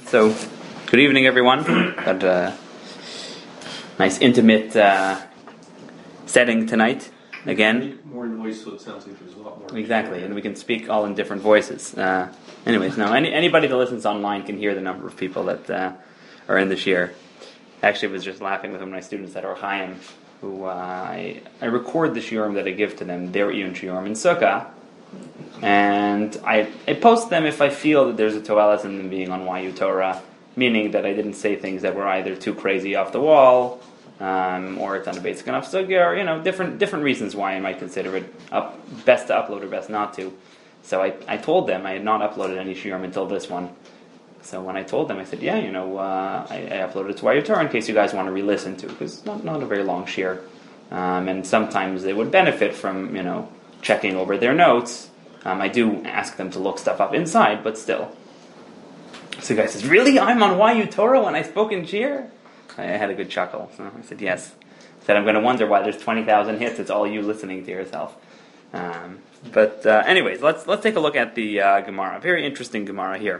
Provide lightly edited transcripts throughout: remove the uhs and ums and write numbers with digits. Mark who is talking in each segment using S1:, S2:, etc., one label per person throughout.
S1: So, good evening, everyone. Got a nice, intimate setting tonight. Again,
S2: more noise, so it sounds like there's a lot more.
S1: Exactly, and we can speak all in different voices. Anyways, now anybody that listens online can hear the number of people that are in the shir. Actually, I was just laughing with one of my students at Or Chaim, who I record the shiurim that I give to them, their iyun shiurim in Sukkah, and I post them if I feel that there's a toelas in them being on YU Torah, meaning that I didn't say things that were either too crazy off the wall, or it's on a basic enough sugya, or different reasons why I might consider it best to upload or best not to. So I told them I had not uploaded any shiurim until this one. So when I told them, I said, I uploaded it to YU Torah in case you guys want to re-listen to, because it's not a very long shir, and sometimes they would benefit from checking over their notes. I do ask them to look stuff up inside, but still. So the guy says, really? I'm on YU Torah when I spoke in shir? I had a good chuckle. So I said, yes. I said, I'm going to wonder why there's 20,000 hits. It's all you listening to yourself. But anyways, let's take a look at the Gemara. Very interesting Gemara here.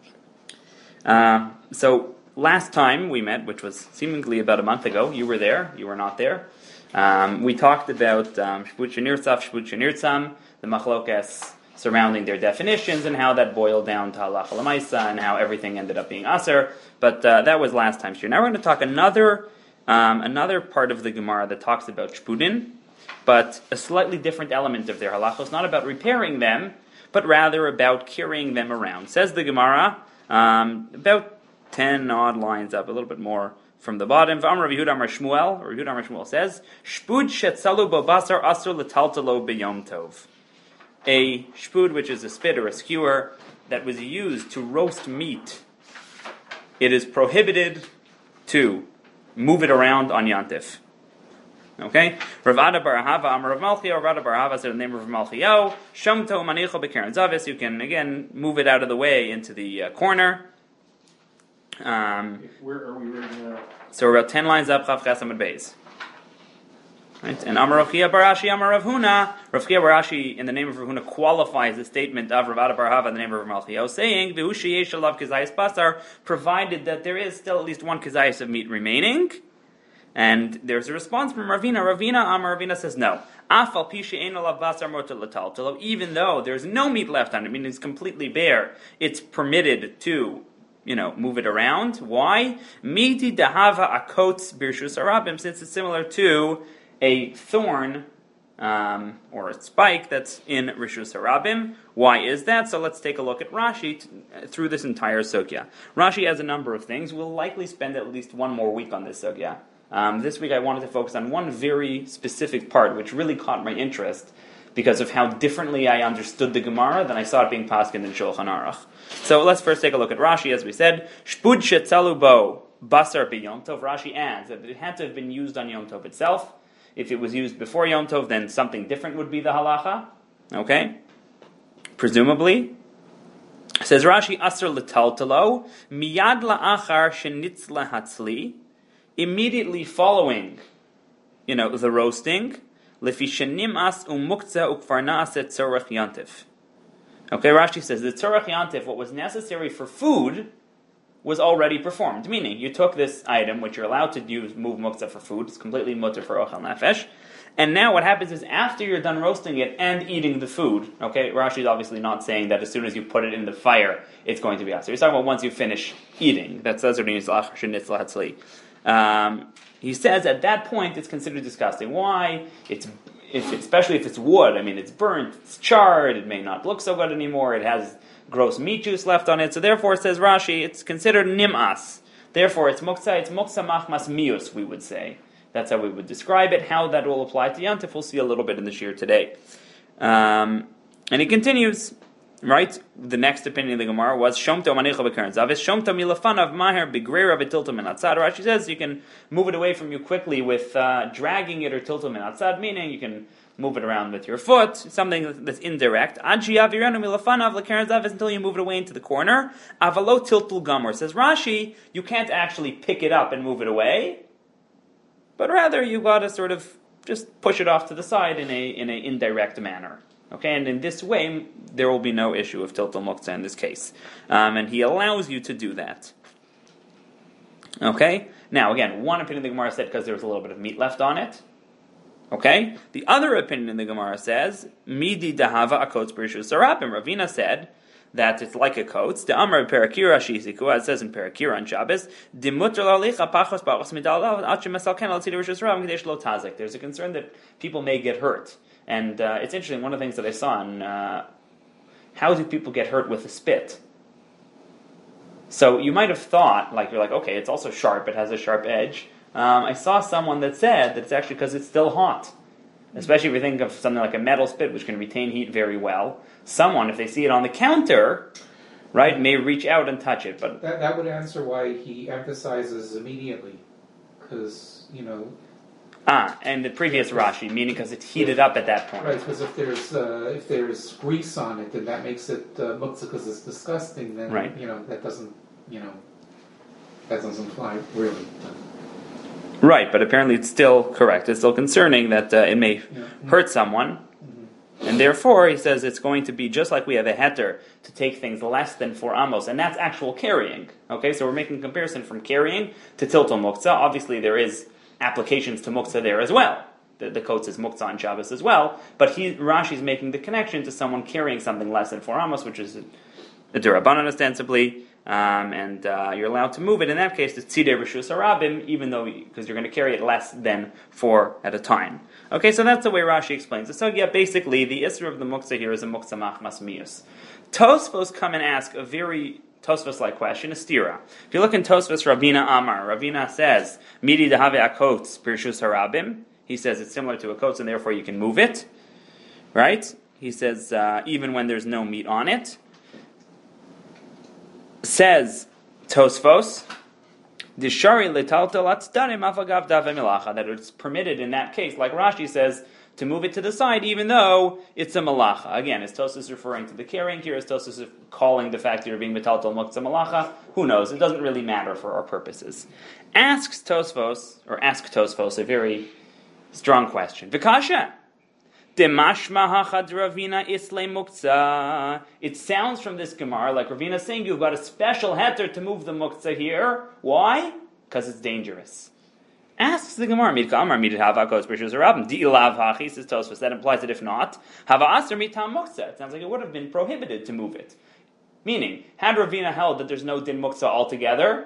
S1: So last time we met, which was seemingly about a month ago, you were there, you were not there. We talked about Shput Shenirtzaf, Shput Shenirtzam, the machlokas surrounding their definitions and how that boiled down to halacha l'maisa and how everything ended up being aser. But that was last time's shir. Now we're going to talk another part of the Gemara that talks about shpudin, but a slightly different element of their halachos, not about repairing them, but rather about carrying them around. Says the Gemara, about 10 odd lines up, a little bit more from the bottom. V'amar Rav Yehuda Amar Shmuel, or Yehuda Amar Shmuel says, Shpud shetzalu bo basar asur letaltalo b'yom tov. A shpud, which is a spit or a skewer, that was used to roast meat, it is prohibited to move it around on Yantif. Okay? Rav Ada bar Ahava Amar Rav Malchiel, Rav Ada bar Ahava said the name of Rav Malchiel, Shomto manicho b'keren zavis, you can again move it out of the way into the corner.
S2: Where are we right now?
S1: So we're about 10 lines up, Chav Ches Amud Beis. Right? And Amar Rav Chia bar Ashi, Amar Rav Huna, Rav Chia bar Ashi, in the name of Rav Huna, qualifies the statement of Rav Ada bar Ahava in the name of Rav Malchiel, saying, V'hu sheyesh alav kizayis basar, provided that there is still at least one kizayis of meat remaining. And there's a response from Ravina. Ravina says no. Afal pishe ein alav basar moter l'taltalo, even though there's no meat left on it, meaning it's completely bare, it's permitted to move it around. Why? Miti dahava akots birshus arabim, since it's similar to a thorn or a spike that's in Rishus Harabim. Why is that? So let's take a look at Rashi through this entire sugya. Rashi has a number of things. We'll likely spend at least one more week on this sugya. This week I wanted to focus on one very specific part, which really caught my interest because of how differently I understood the Gemara than I saw it being paskined in Shulchan Aruch. So let's first take a look at Rashi, as we said. Shpud shetzalu bo basar b'yom tov. Rashi adds that it had to have been used on Yom Tov itself. If it was used before Yom Tov, then something different would be the halacha. Okay? Presumably. Says Rashi, Asr l'taltalo, miyad la'achar shenitzla hatzli, immediately following, the roasting, lefi shenim as umukza ukvarna aset tzorach yantif. Okay, Rashi says, the tzorach yantif, what was necessary for food, was already performed. Meaning, you took this item, which you're allowed to move muktzah for food, it's completely mutter for ochel nefesh, and now what happens is, after you're done roasting it and eating the food, okay, Rashi is obviously not saying that as soon as you put it in the fire, it's going to be asur. He's talking about once you finish eating. That's what means l'achar shenitzla hatzli. He says at that point it's considered disgusting. Why? Especially if it's wood. I mean, it's burnt, it's charred, it may not look so good anymore, it has gross meat juice left on it, so therefore, says Rashi, it's considered nim'as. Therefore, it's muktzah machmas mius, we would say. That's how we would describe it. How that will apply to Yantif, we'll see a little bit in the shir today. And he continues, right? The next opinion of the Gemara was Shomto manicha b'keren zavis, Shomto milafanav maher b'greira v'tilta min atzad. Rashi says you can move it away from you quickly with dragging it or tilta min atzad, meaning you can move it around with your foot, something that's indirect. Until you move it away into the corner. Avalo tiltul gamor. Says Rashi, you can't actually pick it up and move it away, but rather you've got to sort of just push it off to the side in a indirect manner. Okay, and in this way, there will be no issue of tiltul muktzah in this case. And he allows you to do that. Okay? Now, again, one opinion the Gemara said because there was a little bit of meat left on it. Okay? The other opinion in the Gemara says, Midi dahava akotz b'rishus harabim. Ravina said that it's like a coat. The Amar Perakira Shisiku, as it says in Perakira on Shabbos, there's a concern that people may get hurt. And it's interesting, one of the things that I saw on how do people get hurt with a spit? So you might have thought, you're like, okay, it's also sharp, it has a sharp edge. I saw someone that said that it's actually because it's still hot. Especially if you think of something like a metal spit, which can retain heat very well. Someone, if they see it on the counter, right, may reach out and touch it. But
S3: that would answer why he emphasizes immediately, because
S1: and the previous Rashi, meaning because it's heated up at that point.
S3: Right, because if there's grease on it, then that makes it muktzah because it's disgusting. Then
S1: right.
S3: That doesn't fly really.
S1: Right, but apparently it's still correct. It's still concerning that it may hurt someone. Mm-hmm. And therefore, he says it's going to be just like we have a heter to take things less than 4 amos, and that's actual carrying. Okay, so we're making a comparison from carrying to tiltul muktzah. Obviously, there is applications to muktzah there as well. The coat is muktzah on Shabbos as well, but Rashi's making the connection to someone carrying something less than 4 amos, which is a durabanan ostensibly. And you're allowed to move it. In that case, it's tzidei rishus harabim, even though because you're going to carry it less than 4 at a time. Okay, so that's the way Rashi explains it. So yeah, basically the isra of the muktzah here is a muktzah machmas mius. Tosfos come and ask a very Tosfos-like question, a stira. If you look in Tosfos Ravina Amar, Ravina says midi dehave akotz pirshus harabim. He says it's similar to a coat, and therefore you can move it. Right? He says even when there's no meat on it. Says Tosfos, that it's permitted in that case, like Rashi says, to move it to the side, even though it's a malacha. Again, is Tosfos referring to the carrying here? Is Tosfos calling the fact that you're being metaltal muktzah malacha? Who knows? It doesn't really matter for our purposes. Ask Tosfos a very strong question. Vikasha. It sounds from this Gemara like Ravina saying you've got a special heter to move the muktzah here. Why? Because it's dangerous. Asks the Gemara, says Tosfos, that implies that if not, it sounds like it would have been prohibited to move it. Meaning, had Ravina held that there's no din muktzah altogether,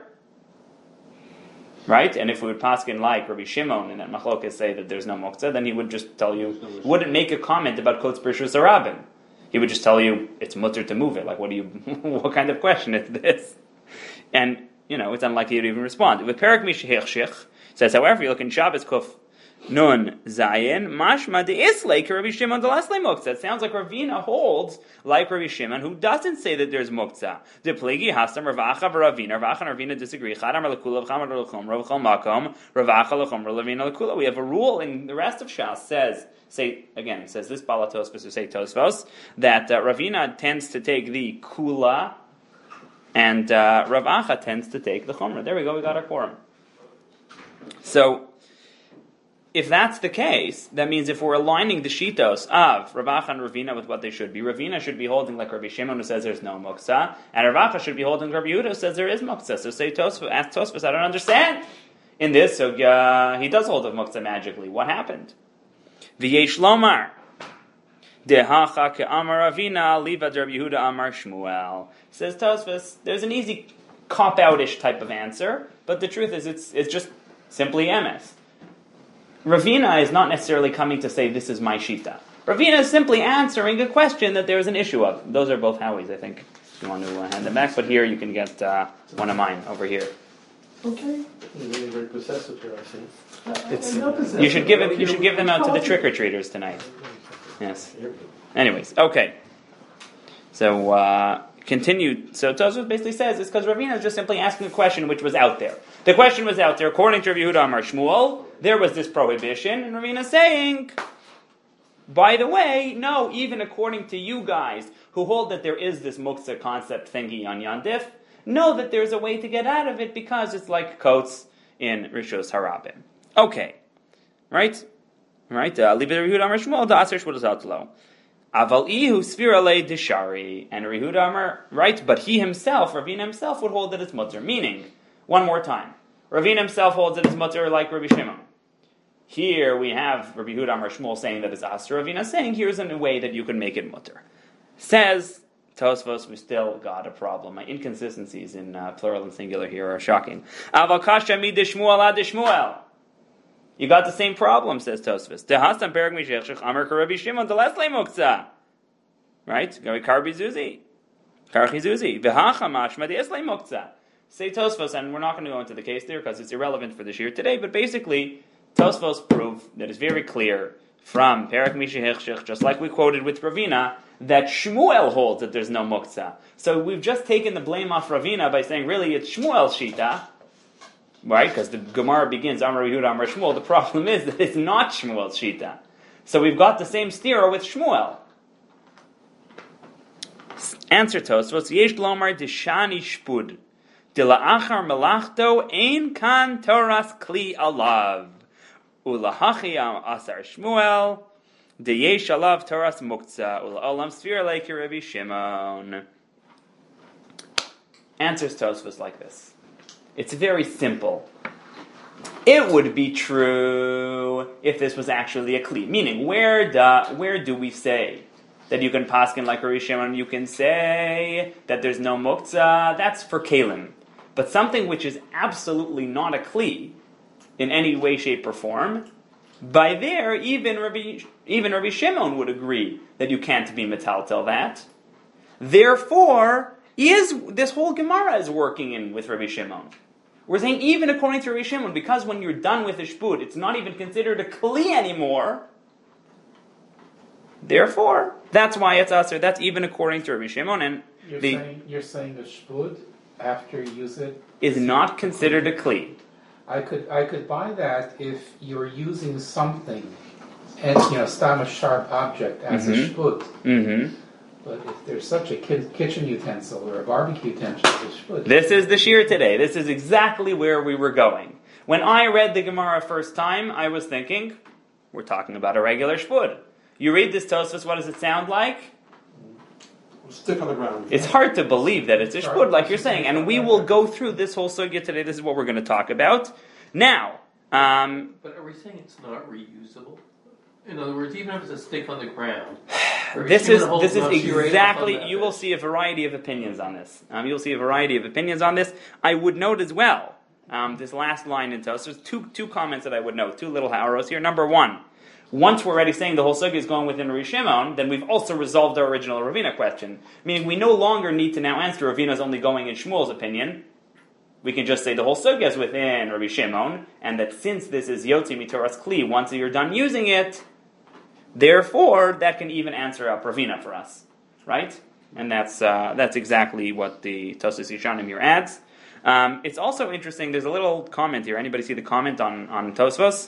S1: right? And if we would paskin like Rabbi Shimon and that machlokas say that there's no muktzah, then he would just tell you, wouldn't make a comment about kotz b'rishus harabim. He would just tell you it's mutter to move it. Like, what kind of question is this? And, it's unlikely to even respond. With Perak Mishihechshich says, however, you look in Shabbos Kuf Nun Zayin, Mashma de Islay Rabbi Shimon de Laslay Muktzah. It sounds like Ravina holds like Rabbi Shimon, who doesn't say that there's Muktzah. De Plegi Hasam Ravacha v'Ravina. Ravacha and Ravina disagree. Chadam Lakula v'Chamar L'Chum Ravachal Makom Ravacha L'Chum Ravina Lakula. We have a rule in the rest of Shas says this Bala Tosfos, or say Tosfos, that Ravina tends to take the Kula and Ravacha tends to take the Chumrah. There we go, we got our quorum. So, if that's the case, that means if we're aligning the shitos of Ravacha and Ravina with what they should be, Ravina should be holding like Rabbi Shimon who says there's no muktzah, and Ravacha should be holding Rabbi Yehuda who says there is muktzah. So say Tosfos, ask Tosfos, I don't understand. In this, so he does hold of muktzah magically. What happened? V'yesh lomar dehacha ke'amar Ravina livad Rabbi Yehuda amar Shmuel. Says Tosfos, there's an easy cop-out-ish type of answer, but the truth is it's just simply emes. Ravina is not necessarily coming to say, this is my shita. Ravina is simply answering a question that there is an issue of. Those are both Howie's, I think, if you want to hand them back. But here you can get one of mine over here.
S2: Okay. You're getting very possessive here, I see.
S1: You should give them out to the trick-or-treaters tonight. Yes. Anyways, okay. So, continued. So Tosfos basically says it's because Ravina is just simply asking a question which was out there. The question was out there. According to Rabbi Yehuda Amar Shmuel, there was this prohibition, and Ravina is saying, by the way, no, even according to you guys who hold that there is this muktzah concept thingy on Yandif, know that there's a way to get out of it because it's like coats in Rishos Harabim. Okay. Right? Leave it Rabbi Yehuda Amar Shmuel, the Aser Shmuel Zatlo. Aval ihu sfira le dishari, and Rehuda Amar, right? But he himself, Ravina himself, would hold that it's mutter. Meaning, one more time, Ravina himself holds that it's mutter like Rabbi Shimon. Here we have Rabbi Yehuda Amar Shmuel saying that it's Asur. Ravina saying here's a way that you can make it mutter. Says Tosfos, we still got a problem. My inconsistencies in plural and singular here are shocking. Aval kasha mi dishmuel ad dishmuel. You got the same problem, says Tosfos. Dehastam perek mishechshech Amar Rabbi Shimon delesle muktzah. Right? Karbi zuzi. Karchi zuzi. V'hacha mashma deesle muktzah. Say Tosfos, and we're not going to go into the case there because it's irrelevant for the shir today, but basically Tosfos prove that it's very clear from Perek Mishihechshech, just like we quoted with Ravina, that Shmuel holds that there's no muktzah. So we've just taken the blame off Ravina by saying really it's Shmuel's shita, right? Because the Gemara begins Amar Yehuda Amar Shmuel. The problem is that it's not Shmuel's shita. So we've got the same stira with Shmuel. Answer Tosfos: Yesh lomar dishani shpud dila'achar melachto ein kan toras kli alav. Ulahachi asar Shmuel, deyesh alav Toras muktzah, ulaolam sfira like Rabbi Shimon. Answers Tosfos like this. It's very simple. It would be true if this was actually a kli. Meaning, where do we say that you can paskin like Rabbi Shimon? You can say that there's no muktzah. That's for kalim. But something which is absolutely not a kli, in any way, shape, or form, by there, even Rabbi Shimon would agree that you can't be metaltel that. Therefore, this whole Gemara is working in with Rabbi Shimon. We're saying even according to Rabbi Shimon, because when you're done with the shpud, it's not even considered a kli anymore. Therefore, that's why it's aser. That's even according to Rabbi Shimon. And
S3: you're saying the shpud after you use it
S1: is not considered a kli.
S3: I could buy that if you're using something, and stam a sharp object as a shpud. Mm-hmm. But if there's such a kitchen utensil or a barbecue utensil as a shpud.
S1: This is the shir today. This is exactly where we were going. When I read the Gemara first time, I was thinking, we're talking about a regular shpud. You read this Tosfos, what does it sound like?
S2: Stick on the ground.
S1: It's hard to believe that it's a shpud, like you're saying, and we will go through this whole sugya today. This is what we're going to talk about. Now,
S4: but are we saying it's not reusable? In other words, even if it's a stick on the ground,
S1: this is exactly. You will see a variety of opinions on this. You'll see a variety of opinions on this. I would note as well this last line in Tosfos. There's two comments that I would note. Two little arrows here. Number one. Once we're already saying the whole sugya is going within Rabbi Shimon, then we've also resolved our original Ravina question. Meaning we no longer need to now answer Ravina's only going in Shmuel's opinion. We can just say the whole sugya is within Rabbi Shimon, and that since this is Yotzi Mitoras Kli, once you're done using it, therefore that can even answer up Ravina for us. Right? And that's exactly what the Tosfos Yishanim here adds. It's also interesting, there's a little comment here. Anybody see the comment on Tosfos?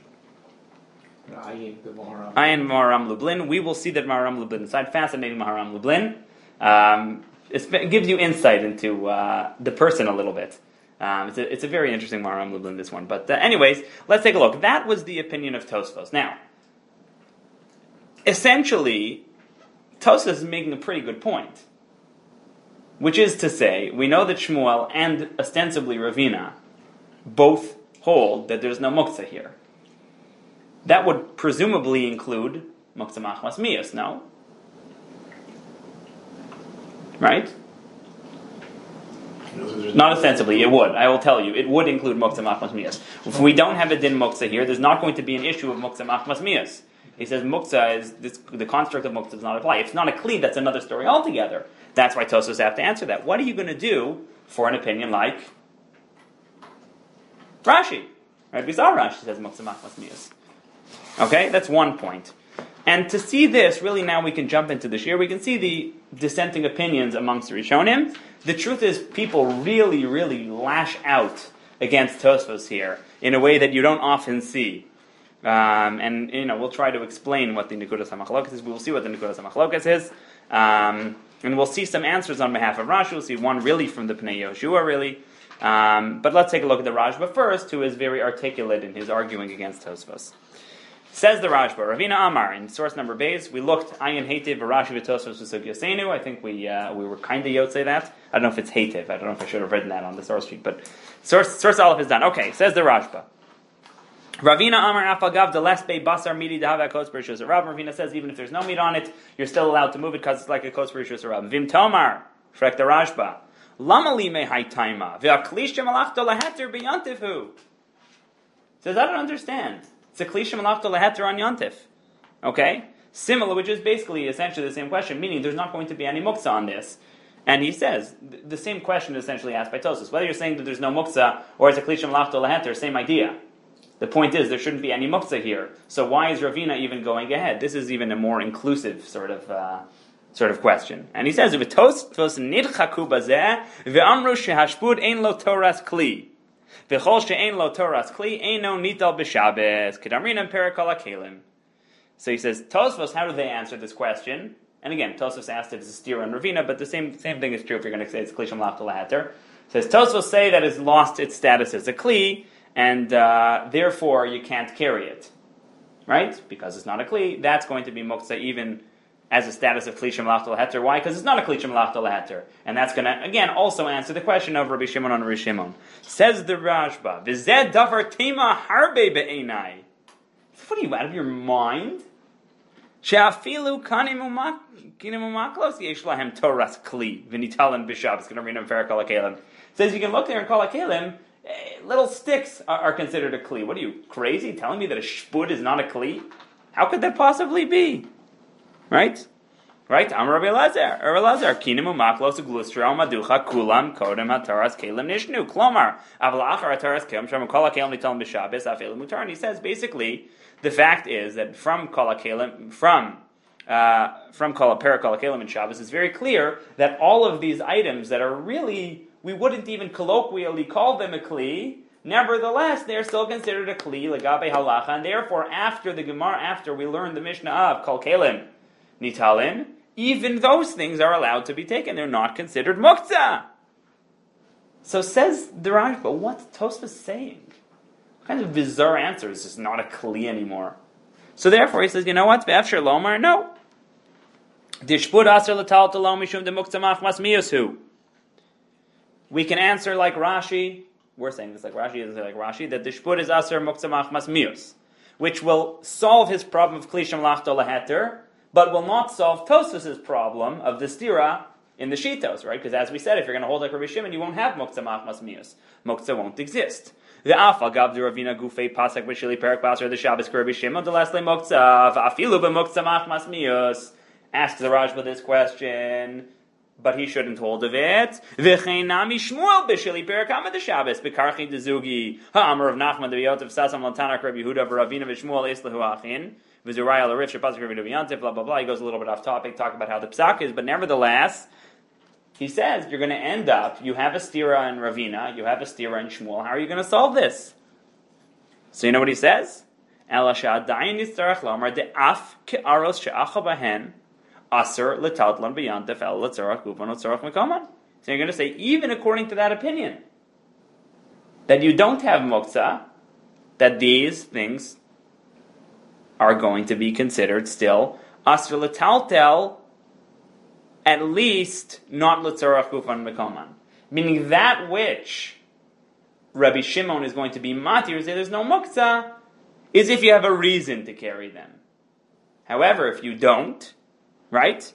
S1: Ayin Maharam Lublin. We will see that Maharam Lublin inside. Fascinating Maharam Lublin. It gives you insight into the person a little bit. It's a very interesting Maharam Lublin, this one. But anyways, let's take a look. That was the opinion of Tosfos. Now, essentially, Tosfos is making a pretty good point. Which is to say, we know that Shmuel and ostensibly Ravina both hold that there's no muktzah here. That would presumably include muktzah machmas miyos, no? Right? Not ostensibly, it would. I will tell you, it would include muktzah machmas miyos. If we don't have a din muktzah here, there's not going to be an issue of muktzah machmas miyos. He says muktzah is the construct of muktzah does not apply. If it's not a kli, that's another story altogether. That's why Tosfos have to answer that. What are you going to do for an opinion like Rashi? Right? We saw Rashi says muktzah machmas miyos. Okay, that's one point. And to see this, really now we can jump into the shir. We can see the dissenting opinions amongst the Rishonim. The truth is, people really, really lash out against Tosfos here in a way that you don't often see. And we'll try to explain what the Nekudas HaMachlokas is. We will see what the Nekudas HaMachlokas is. And we'll see some answers on behalf of Rashi. We'll see one really from the Pnei Yehoshua, really. But let's take a look at the Rashba first, who is very articulate in his arguing against Tosfos. Says the Rashba, Ravina Amar, in source number Beis, we looked, Ayin Hetiv, Rashi V'Tosfos V'Sugyasenu, I think we were kind of Yotzei that. I don't know if it's Hetiv, I don't know if I should have written that on the source sheet, but source Aleph is done. Okay, says the Rashba. Ravina Amar Afagav Delespe Basar Midi Dahava Kos Berishus Rab. Ravina says even if there's no meat on it, you're still allowed to move it because it's like a Kos Berishus Rab. Vim Tomar, Shrek the Rashba. Lama li me haytaima ve'aklisha malachto laheter beyantifu. Says I don't understand. It's a klisha malachto laheter on yantif. Okay, similar, which is basically essentially the same question, meaning there's not going to be any muktzah on this. And he says the same question is essentially asked by Tosfos. Whether you're saying that there's no muktzah or it's a klisha malachto laheter, same idea. The point is there shouldn't be any muktzah here. So why is Ravina even going ahead? This is even a more inclusive sort of question. And he says, "V'Tosfos nidchaku bazeh ve'amru shehashpud ein lo toras kli v'chol she'ein lo toras kli eino nital b'Shabbos kedamrinan perakol hakelim." So he says, Tosfos, how do they answer this question? And again, Tosfos asked if it's a stira and Ravina, but the same thing is true if you're going to say it's kli shem lachto laheter. Says Tosfos say that it's lost its status as a kli, and therefore you can't carry it, right? Because it's not a kli, that's going to be muktzah even as a status of kli shem lachto laheter. Why? Because it's not a kli shem lachto laheter, and that's going to again also answer the question of Rabbi Shimon on Rabbi Shimon. Says the Rashba, "V'zed davar tema harbe be'enai." What are you out of your mind? She'afilu kanim umaklos yesh lahem toras kli v'nitalan b'Shabbos kedamrinan perakol hakelim. Says you can look there and call hakelim. Little sticks are considered a kli. What are you, crazy? Telling me that a shpud is not a kli? How could that possibly be? Right? Amar Rabbi Elazar. Kinim umaklos uglustra maducha kulam kodem hataras kelim nishnu. Klomar aval achar hataras kelim shem kol hakelim nitalan b'Shabbos afil mutar. And he says basically the fact is that from kol hakelim from kol perakol hakelim and Shabbos, it's very clear that all of these items that are really, we wouldn't even colloquially call them a kli, nevertheless, they're still considered a kli, legabe halacha, and therefore, after the Gemara, after we learn the Mishnah of kol kelim nitalin, even those things are allowed to be taken. They're not considered muktzah. So says the Rashba, what's Tosfos saying? What kind of bizarre answer is this not a kli anymore? So therefore, he says, you know what? Be'efshar lomar, no. Dishpud aser l'tal talo mishum de muktzah machmas miyoshu. We can answer like Rashi. We're saying this like Rashi, he doesn't say like Rashi, that the shpud is aser muktzah machmas mius, which will solve his problem of kli shem lachto laheter, but will not solve Tosfos' problem of the stira in the shitos, right? Because as we said, if you're going to hold like Rabbi Shimon, you won't have muktzah machmas mius. Muktzah won't exist. The afa gav the Ravina gufei pasek b'shili perak baser the Shabbos Rabbi Shimon the last muktzah afilu b'muktzah machmas mius. Asks the Rashba this question, but he shouldn't hold of it. V'cheinami Shmuel b'shili perakama the Shabbos b'karchi dezugi ha'amar of Nachman de'yot of Sasam lantanak Rabbi Yehuda v'Ravina v'Shmuel islahu achin v'zuraya l'rif shepasik Rabbi Yehuda blah blah blah. He goes a little bit off topic, talk about how the psak is, but nevertheless, he says you're going to end up. You have a stira in Ravina, you have a stira in Shmuel. How are you going to solve this? So you know what he says? Ela she'adayin yitzarach lomar de'af ke'aros she'acha bahen. Aser l'taltlan b'yantef el l'tzarach gufan l'tzarach mekoman. So you're going to say, even according to that opinion, that you don't have muktzah, that these things are going to be considered still aser l'taltel, at least not l'tzarach gufan mekoman. Meaning that which Rabbi Shimon is going to be matir, say there's no muktzah, is if you have a reason to carry them. However, if you don't, right?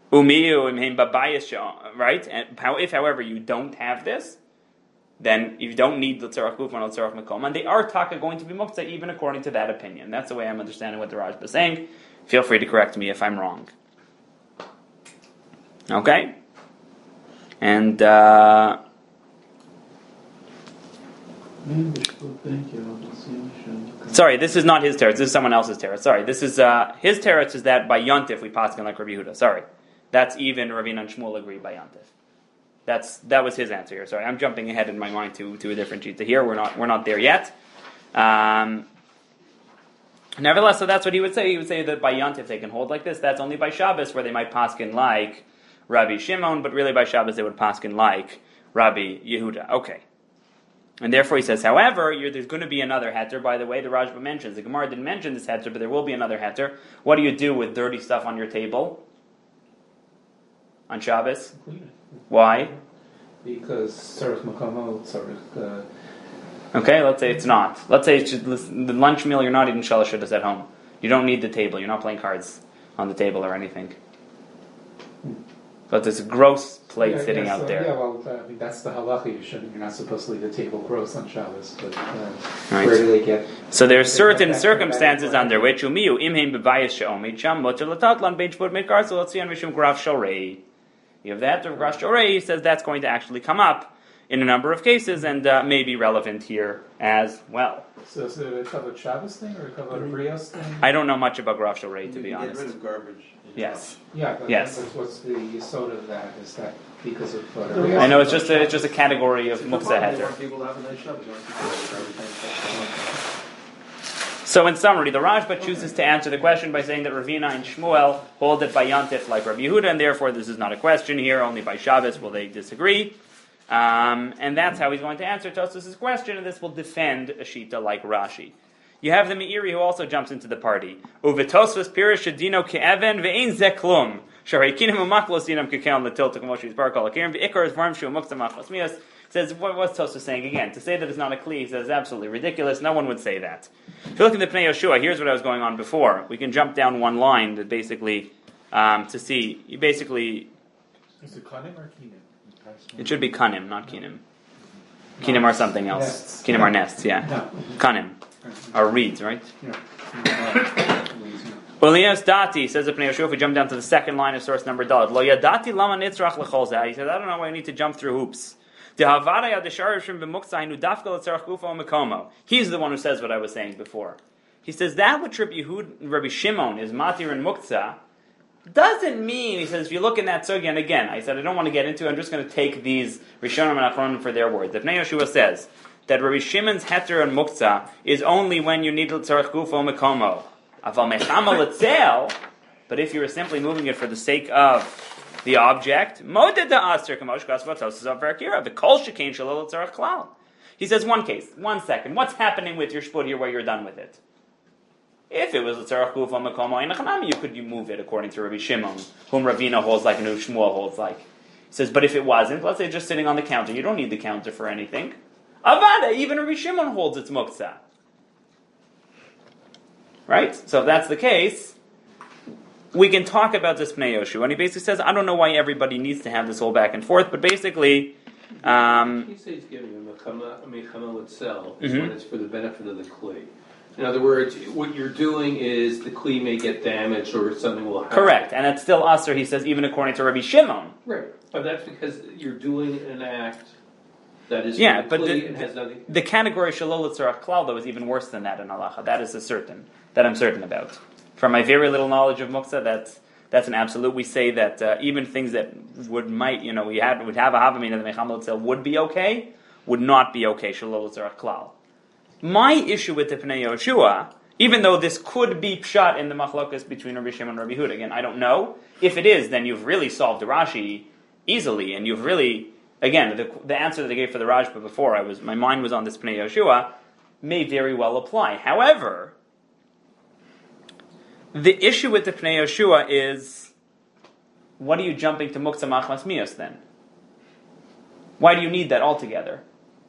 S1: Right? And if, however, you don't have this, then you don't need the tzarach gufan or tzarach mekom, and they are taka going to be muktzah even according to that opinion. That's the way I'm understanding what the Rashba is saying. Feel free to correct me if I'm wrong. Okay? And sorry, this is not his teretz. This is someone else's teretz. Sorry, this is his teretz is that by Yontif we paskin like Rabbi Yehuda. Sorry, that's even Ravina and Shmuel agree by Yontif. That was his answer here. Sorry, I'm jumping ahead in my mind to a different sheet. Here we're not there yet. Nevertheless, so that's what he would say. He would say that by Yontif they can hold like this. That's only by Shabbos where they might paskin like Rabbi Shimon, but really by Shabbos they would paskin like Rabbi Yehuda. Okay. And therefore he says, however, there's going to be another heter. By the way, the Rajba mentions, the Gemara didn't mention this heter, but there will be another heter. What do you do with dirty stuff on your table on Shabbos? Why?
S3: Because Tzarech Makomo, Tzarech...
S1: Okay, let's say it's not. Let's say it's just the lunch meal, you're not eating Shalosh Seudos at home. You don't need the table. You're not playing cards on the table or anything. But there's a gross plate sitting out there.
S3: Yeah, well, I mean, that's the halacha. You're not supposed to leave the table gross on Shabbos. But
S1: right.
S3: Where do they get?
S1: So there are certain circumstances under which umiyu imheim bebayis she'omid sham mutter latatlan bein shbud mikar so let's see on mishum graf shorei. You have that of graf shorei. He says that's going to actually come up in a number of cases and may be relevant here as well.
S3: So is it a covered Shabbos thing or a covered Brios thing?
S1: I don't know much about graf shorei, to be honest.
S2: Get rid of garbage.
S1: Yes.
S3: Yeah, but
S1: Yes.
S3: what's the yesod of that? Is that because of
S1: I know it's just a category of muktzah heter.
S2: People have a nice Shabbos. They want people to have garbage.
S1: So in summary, the Rashba chooses to answer the question by saying that Ravina and Shmuel hold it by Yantif like Rabbi Yehuda, and therefore this is not a question here, only by Shabbos will they disagree. And that's how he's going to answer Tosfos' question, and this will defend a Shita like Rashi. You have the Meiri who also jumps into the party. Uvitosfos pirish shadino ke'even ve'ein zeklum. Sharikinim umaklos dinam kekel letilta k'moshi's barakal akirim ve'ikar is varm shu mukta machlos mias. Says, what's Tosfos saying again? To say that it's not a kli, he says, is absolutely ridiculous. No one would say that. If you look at the Pnei Yoshua, here's what I was going on before. We can jump down one line that basically, to see, you basically...
S3: Is it Kanim or Kinim?
S1: It should be kanim, not kinim. Kinim are something else.
S3: Nests.
S1: Kinim are nests, yeah.
S3: No.
S1: Kanim are reeds, right?
S3: Yeah.
S1: Ulias dati, says the Pnei Yoshua, if we jump down to the second line of source number Daled. Lo yadati lama nitzrach l'cholzeh. He says, I don't know why I need to jump through hoops. He's the one who says what I was saying before. He says that which Rabbi Shimon is matir and muktzah doesn't mean, he says, if you look in that sugya, and again, I said I don't want to get into it, I'm just going to take these Rishonim and Achronim for their words. The Pnei Yoshua says that Rabbi Shimon's heter and muktzah is only when you need l'tzarech gufo mekomo. Aval mechamal etzel, but if you were simply moving it for the sake of the object, he says one case, 1 second. What's happening with your shpud here where you're done with it? If it was l'tzarech gufo mekomo einachanami, you could move it according to Rabbi Shimon, whom Ravina holds like and whom Shmuel holds like. He says, but if it wasn't, let's say just sitting on the counter, you don't need the counter for anything. Avada, even Rabbi Shimon holds its muktzah. Right? So if that's the case, we can talk about this Pnei Yoshua, and he basically says, I don't know why everybody needs to have this whole back and forth, but basically...
S4: He says he's giving him a mechama itself when it's for the benefit of the kli. In other words, what you're doing is the kli may get damaged or something will happen.
S1: Correct, and it's still aser, he says, even according to Rabbi Shimon.
S4: Right, but that's because you're doing an act that is
S1: yeah,
S4: for
S1: but
S4: the kli and has nothing...
S1: the category shalol tzarach klal, though, is even worse than that in halacha. That is that I'm certain about. From my very little knowledge of muktzah, that's an absolute. We say that even things that would have a havamina that mechamal itself would be okay, would not be okay. Shalol tzarach klal. My issue with the Pnei Yoshua, even though this could be pshat in the machlokas between Rabbi Shimon and Rabbi Yehuda, again, I don't know. If it is, then you've really solved the Rashi easily, and you've really, again, the answer that I gave for the Rashba before, my mind was on this Pnei Yoshua, may very well apply. However, the issue with the Pnei Yoshua is, what are you jumping to muktzah machmas mios then? Why do you need that altogether?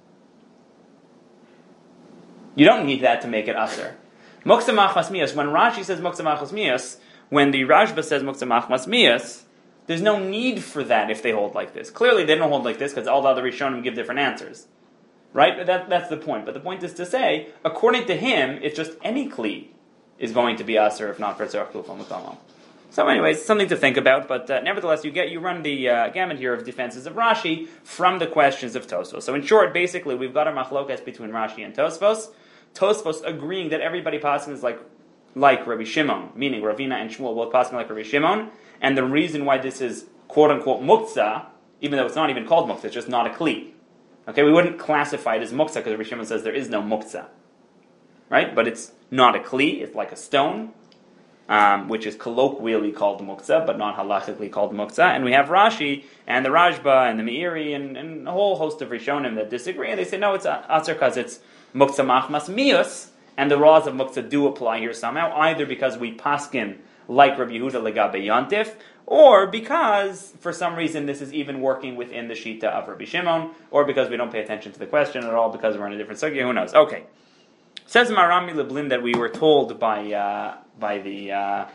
S1: You don't need that to make it aser. Muktzah machmas mios, when Rashi says muktzah machmas mios, when the Rashba says muktzah machmas mios, there's no need for that if they hold like this. Clearly they don't hold like this because all the other Rishonim give different answers. Right? That's the point. But the point is to say, according to him, it's just any kli is going to be aser if not for tzarech gufo mekomo. So anyways, something to think about, but nevertheless you run the gamut here of defenses of Rashi from the questions of Tosfos. So in short, basically, we've got a machlokas between Rashi and Tosfos. Tosfos agreeing that everybody passing is like Rabbi Shimon, meaning Ravina and Shmuel both passing like Rabbi Shimon, and the reason why this is quote-unquote muktzah, even though it's not even called muktzah, it's just not a kli. Okay, we wouldn't classify it as muktzah because Rabbi Shimon says there is no muktzah. Right? But it's not a kli, it's like a stone. which is colloquially called muktzah, but not halachically called muktzah. And we have Rashi and the Rajba and the Meiri and a whole host of Rishonim that disagree. And they say, no, it's atzar because it's muktzah machmas mius, and the laws of muktzah do apply here somehow, either because we paskin like Rabbi Yehuda legabe yantif, or because, for some reason, this is even working within the Shita of Rabbi Shimon, or because we don't pay attention to the question at all, because we're in a different sugya, who knows. Okay. Says Marami Lublin that we were told by the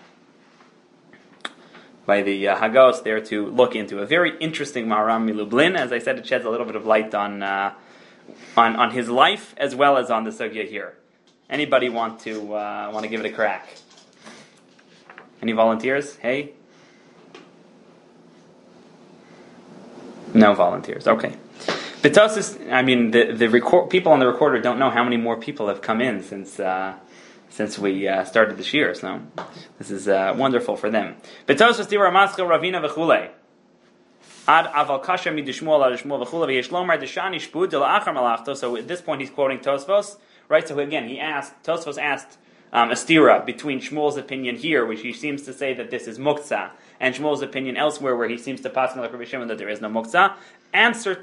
S1: Hagos there to look into a very interesting Marami Lublin. As I said, it sheds a little bit of light on his life, as well as on the sugya here. Anybody want to give it a crack? Any volunteers? Hey? No volunteers. Okay. B'tosis, I mean, the people on the recorder don't know how many more people have come in since we started the shir. So this is wonderful for them. B'tosis tira maschil ravina v'chulei. Ad aval kasha midishmuel ad shmuel v'chulei v'yeshlomar deshani shpud de la'achar malachto. So at this point he's quoting Tosfos, right? So again, Tosfos asked a stira between Shmuel's opinion here, which he seems to say that this is muktzah, and Shmuel's opinion elsewhere, where he seems to pass like Rabbi Shimon that there is no muktzah. Answer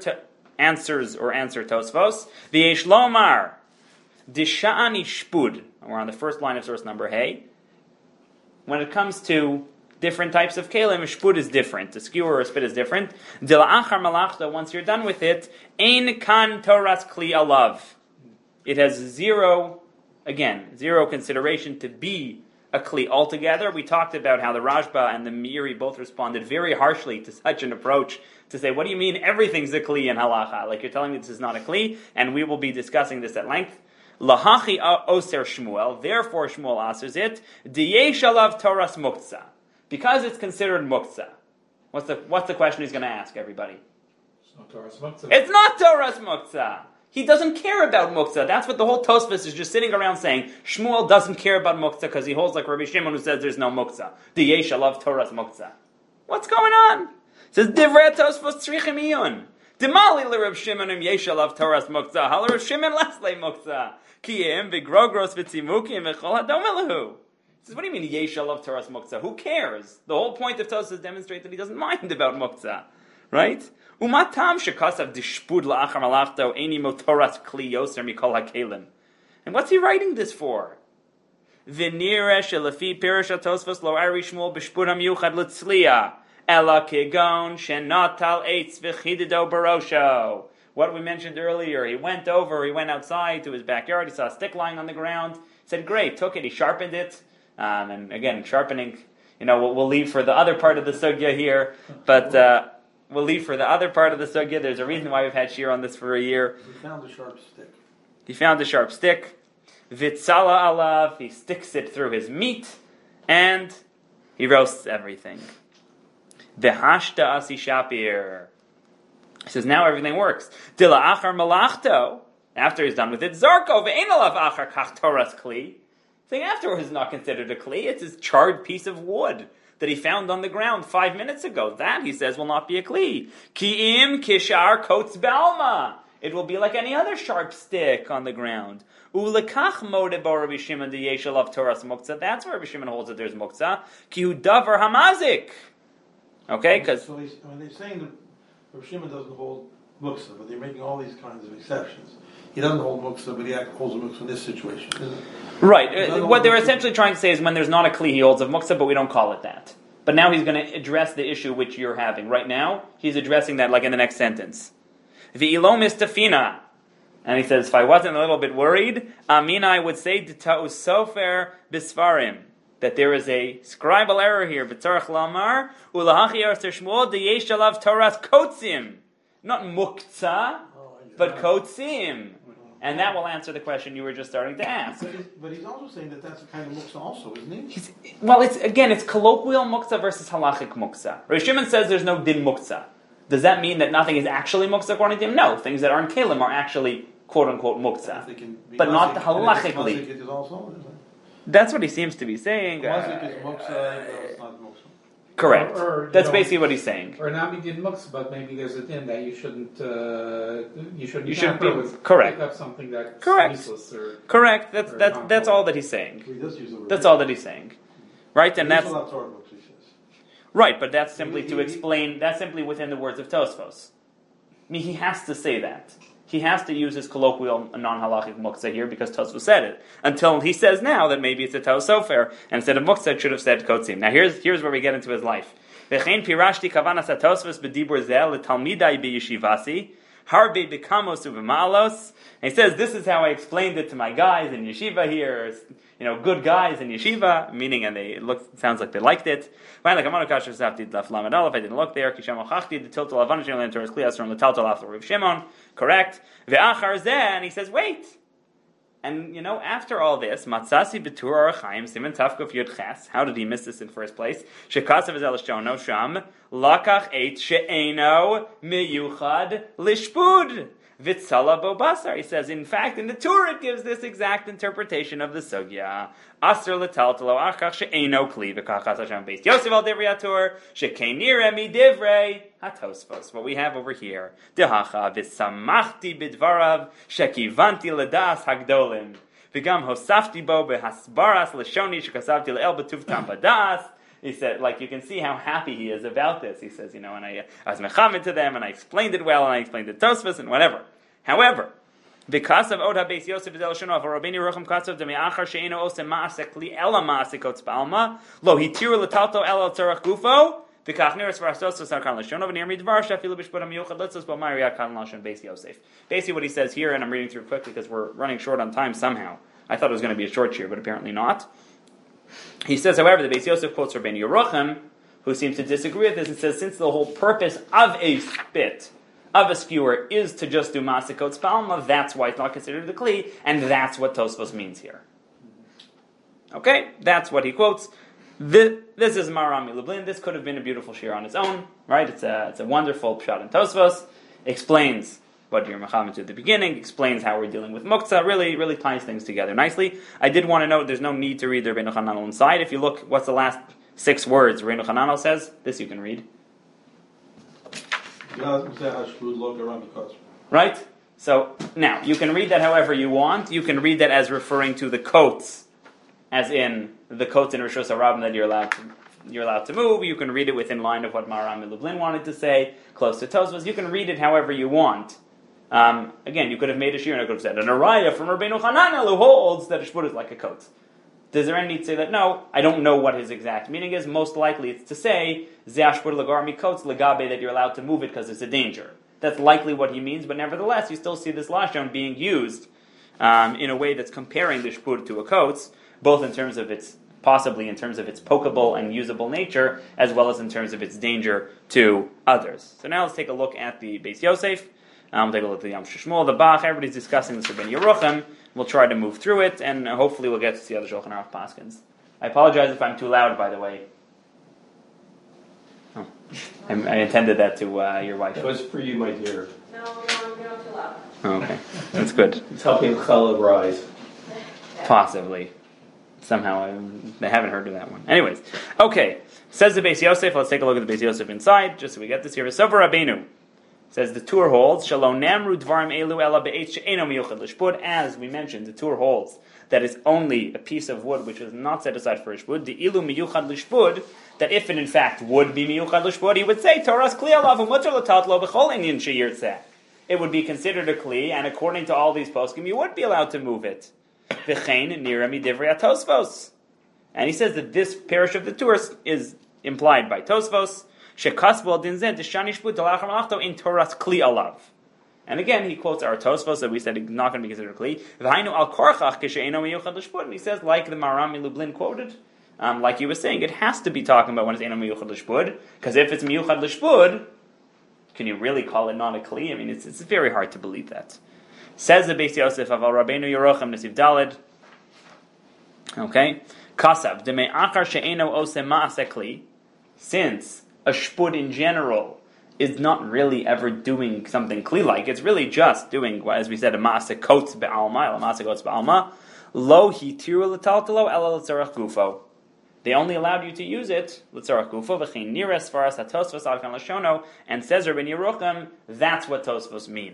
S1: Tosfos. V'yesh lomar dishani shpud. We're on the first line of source number Hey. When it comes to different types of kelim, shpud is different. A skewer or a spit is different. Dila'achar malachta. Once you're done with it, ein kan toras kli alav. It has zero consideration to be a kli altogether. We talked about how the Rajba and the Meiri both responded very harshly to such an approach, to say, what do you mean everything's a kli in halacha? Like, you're telling me this is not a kli, and we will be discussing this at length. Lahachi oser Shmuel, therefore Shmuel asers it, diyesh alav toras muktzah. Because it's considered muktzah. What's the question he's going to ask, everybody?
S3: It's not Toras muktzah.
S1: It's not Toras muktzah. He doesn't care about muktzah. That's what the whole Tosfos is just sitting around saying. Shmuel doesn't care about muktzah because he holds like Rabbi Shimon, who says there's no muktzah. Diyesh alav Toras muktzah. What's going on? It says divrei Tosfos tzrichim iyun. Dimali l'Reb Shimon im yesh alav Toras muktzah. Hal Reb Shimon lesle muktzah. Kiyim v'grogros v'tzimukim v'chol hadom elahu. He says, what do you mean yesh alav Toras muktzah? Who cares? The whole point of Tosfos is to demonstrate that he doesn't mind about muktzah, right? Umatam shekasav dishpud la'achar malachto eni motoras kli yoser mikol hakelim. And what's he writing this for? V'nireh shelafi pirish Tosfos lo ari Shmuel b'shpud hamiyuchad l'tzliya ela kegon shenatal eitz v'chidido barosho. What we mentioned earlier, he went outside to his backyard, he saw a stick lying on the ground, he said, great, took it, he sharpened it, and again, sharpening, we'll leave for the other part of the sugya here, but we'll leave for the other part of the sugya. There's a reason why we've had shir on this for a year.
S2: He found a sharp stick.
S1: Vitzala alav, he sticks it through his meat, and he roasts everything. V'hashta asi shapir. He says, now everything works. Dila achar malachto. After he's done with it, zarko ve'en alav achar kach toras kli. Saying afterwards is not considered a kli. It's his charred piece of wood that he found on the ground 5 minutes ago. That, he says, will not be a kli. Ki'im kishar kotes balma. It will be like any other sharp stick on the ground. Ulekach mode bo Rabbi Shimon de yesh alav toras muktzah. That's where Rabbi Shimon holds that there's muktzah. Ki hu davar hamazik. Okay, because
S2: so they're saying that Rabbi Shimon doesn't hold muktzah, but they're making all these kinds of exceptions. He doesn't hold muktzah, but he holds a muktzah in this situation.
S1: Right. What they're essentially trying to say is when there's not a kli, he holds of muktzah, but we don't call it that. But now he's going to address the issue which you're having. Right now, he's addressing that like in the next sentence. V'ilo mistafina. And he says, if I wasn't a little bit worried, Amina, I would say, D'ta'us sofer bisfarim. That there is a scribal error here. B'tzarech lamar, ulahachi arser Shmuel, deyesh alav toras kotzim. Not muktzah, but kotzim. And that will answer the question you were just starting to ask.
S2: But he's also saying that that's a kind of muktzah also, isn't he?
S1: It's colloquial muktzah versus halachic muktzah. Rosh Shimon says there's no din muktzah. Does that mean that nothing is actually muktzah according to him? No, things that aren't kelim are actually quote-unquote muktzah. But not halachically. That's what he seems to be saying.
S2: Mazik is muktzah, but it's not muktzah.
S1: Correct. That's basically what he's saying.
S3: Or not be din muktzah, but maybe there's a din that you shouldn't
S1: correct.
S3: Pick up something that's
S1: correct.
S3: useless.
S1: Correct. That's all that he's saying.
S2: He does use the word.
S1: That's all that he's saying. right? And that's
S2: These are not Torah books, he says.
S1: right, but that's simply to explain. That's simply within the words of Tosfos. I mean, he has to say that. He has to use his colloquial non-halachic muktzah here because Tosfos said it. Until he says now that maybe it's a Tos Sofer, and instead of muktzah, it should have said kotzim. Now here's where we get into his life. V'chein pirashti kavanas hatosfos b'dibur zel l'talmidai b'yeshivasi harbe b'kamos uv'malos. And he says, this is how I explained it to my guys in yeshiva here, good guys in yeshiva, meaning, and sounds like they liked it. I didn't look there. Correct. And he says, wait. And, after all this, Matzasi B'tur Arachaim, Siman Tafkuf Yud Ches, how did he miss this in first place? Shekasav is Elishono Sham, Lakach Eit She'eno Miyuchad Lishpud. Vitzala Bobasar. He says, in fact, in the Torah it gives this exact interpretation of the Sugya. Asr L'Taltalo Achach She'eno Kli V'Kachas Hashem Beis Yosef Al Divrei HaTorah She'Keinire Mi Divrei HaTosfos. What we have over here. Dehacha V'Samachti B'Dvarav She'Kivanti L'Das Hagdolim V'Gam Hosafti Bo B'Hasbaras L'Shoni She'Kasavti L'El B'Tuvtam B'Das. He said, you can see how happy he is about this. He says, and I was mechamed to them, and I explained it well, and I explained it Tosfos, and whatever. However, because of Od HaBeis Yosef Zel Shonov, Rabbeinu Yerucham Katzav Demiachar She'eno Osem Ma'asek Li Ela Ma'asek Kotz Ba'alma Lo Hitiru L'Talto Ela Tzarach Gufo V'Kach Niras V'Arastos Sarkan L'Shonov and Nirmi Dvar Shafilu B'Shpud HaMiyuchad Litzos B'Mayri Yakan L'Shon Beis Yosef. Basically what he says here, and I'm reading through quickly because we're running short on time somehow. I thought it was going to be a short year, but apparently not. He says, however, the Beis Yosef quotes Rabbeinu Yerucham, who seems to disagree with this, and says, since the whole purpose of a spit, of a skewer, is to just do masikot spalma, that's why it's not considered the kli, and that's what Tosfos means here. Okay, that's what he quotes. This is Marami Lublin. This could have been a beautiful shir on its own, right? It's a wonderful pshat in Tosfos. Explains what you're mechamed to at the beginning, explains how we're dealing with muktzah, really ties things together nicely. I did want to note there's no need to read the Rabbeinu Hananel inside. If you look, what's the last 6 words Rabbeinu Hananel says? This you can read. Right? So, now, you can read that however you want. You can read that as referring to the coats, as in the coats in Rishos HaRabim that you're allowed to move. You can read it within line of what Maharam Lublin wanted to say, close to Tosfos. You can read it however you want. Again, you could have made a shir and I could have said, an araya from Rabbeinu Hananel who holds that a shput is like a coat. Does there any need to say that? No, I don't know what his exact meaning is. Most likely it's to say, Zeh shput lagar mi coats legabe, that you're allowed to move it because it's a danger. That's likely what he means, but nevertheless, you still see this lashon being used in a way that's comparing the shput to a coat, both in terms of its pokeable and usable nature, as well as in terms of its danger to others. So now let's take a look at the Beis Yosef. We'll take a look at the Yom Shmuel, the Bach. Everybody's discussing this with Ben Yerucham. We'll try to move through it, and hopefully we'll get to see other Shulchan Aruch Paskins. I apologize if I'm too loud, by the way. Oh. I intended that to your wife.
S4: It was for you, my dear.
S5: No, you're not too loud.
S1: Oh, okay, that's good.
S4: It's helping Challah rise.
S1: Possibly. Somehow I haven't heard of that one. Anyways, okay. Says the Beis Yosef. Let's take a look at the Beis Yosef inside, just so we get this here. Sofer Rabbeinu says the Tur holds Shalom Namru Dvarim Elu Ela Be'et She'eno Miyuchad L'Shpud. As we mentioned, the Tur holds that it's only a piece of wood which is not set aside for a shpud. The Ilu Miyuchad L'Shpud, that if it in fact would be Miyuchad L'Shpud, he would say Torah's Kli Alav U'Mutar L'Tatlo B'Chol Inyan She'Yirtzeh. It would be considered a Kli, and according to all these poskim, you would be allowed to move it. V'chein Nira Midivrei HaTosfos. And he says that this parish of the Tur is implied by Tosfos. Shekasbol din zeh deshani shput dalachar malachto in Torah's Kli Alav. And again, he quotes our Tosfos that we said it's not going to be considered Kli. V'hainu al korchach kishe'eno miyuchad l'shput. And he says, like the Maharam Lublin quoted, like he was saying, it has to be talking about when it's eno miyuchad l'shput, because if it's miyuchad l'shput, can you really call it not a Kli? I mean, it's very hard to believe that. Says the Beis Yosef of Al Rabbeinu Yerucham Nesiv Daled. Okay, Kasav deme'achar she'eno oseh ma'aseh Kli, since a shpud in general is not really ever doing something kli-like. It's really just doing, as we said, a ma'aseh kotz be'alma, a ma'aseh kotz be'alma. Lo hitiru l'taltalo ela l'tzarach gufo. They only allowed you to use it l'tzarach gufo v'chein nires faras hatosfos alkan l'shono. And says Rabbeinu Yerucham, that's what Tosfos mean.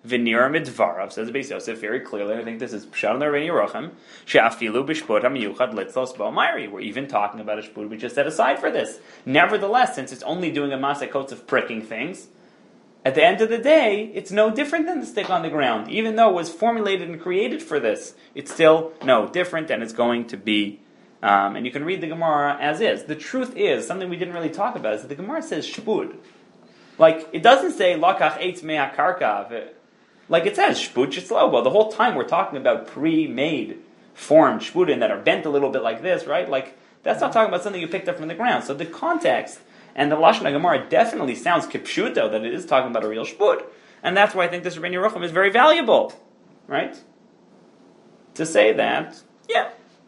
S1: V'nira midvarav, says the Beis Yosef very clearly, I think this is Pshat on the Rabbeinu Yerucham, she'afilu b'shput ha'miyuchad litzlos bo mayri. We're even talking about a shput we just set aside for this. Nevertheless, since it's only doing a masakot of pricking things, at the end of the day, it's no different than the stick on the ground. Even though it was formulated and created for this, it's still no different, and it's going to be. And you can read the Gemara as is. The truth is, something we didn't really talk about, is that the Gemara says shpud. Like, it doesn't say lakach eitz mea karka. Like it says shpud shitzlo. Well, the whole time we're talking about pre-made formed shpudim that are bent a little bit like this, right? Like, that's not talking about something you picked up from the ground. So the context and the Lashon HaGemara definitely sounds kipshuto, that it is talking about a real shpud. And that's why I think this Rabbeinu Yerucham is very valuable, right? To say that, yeah,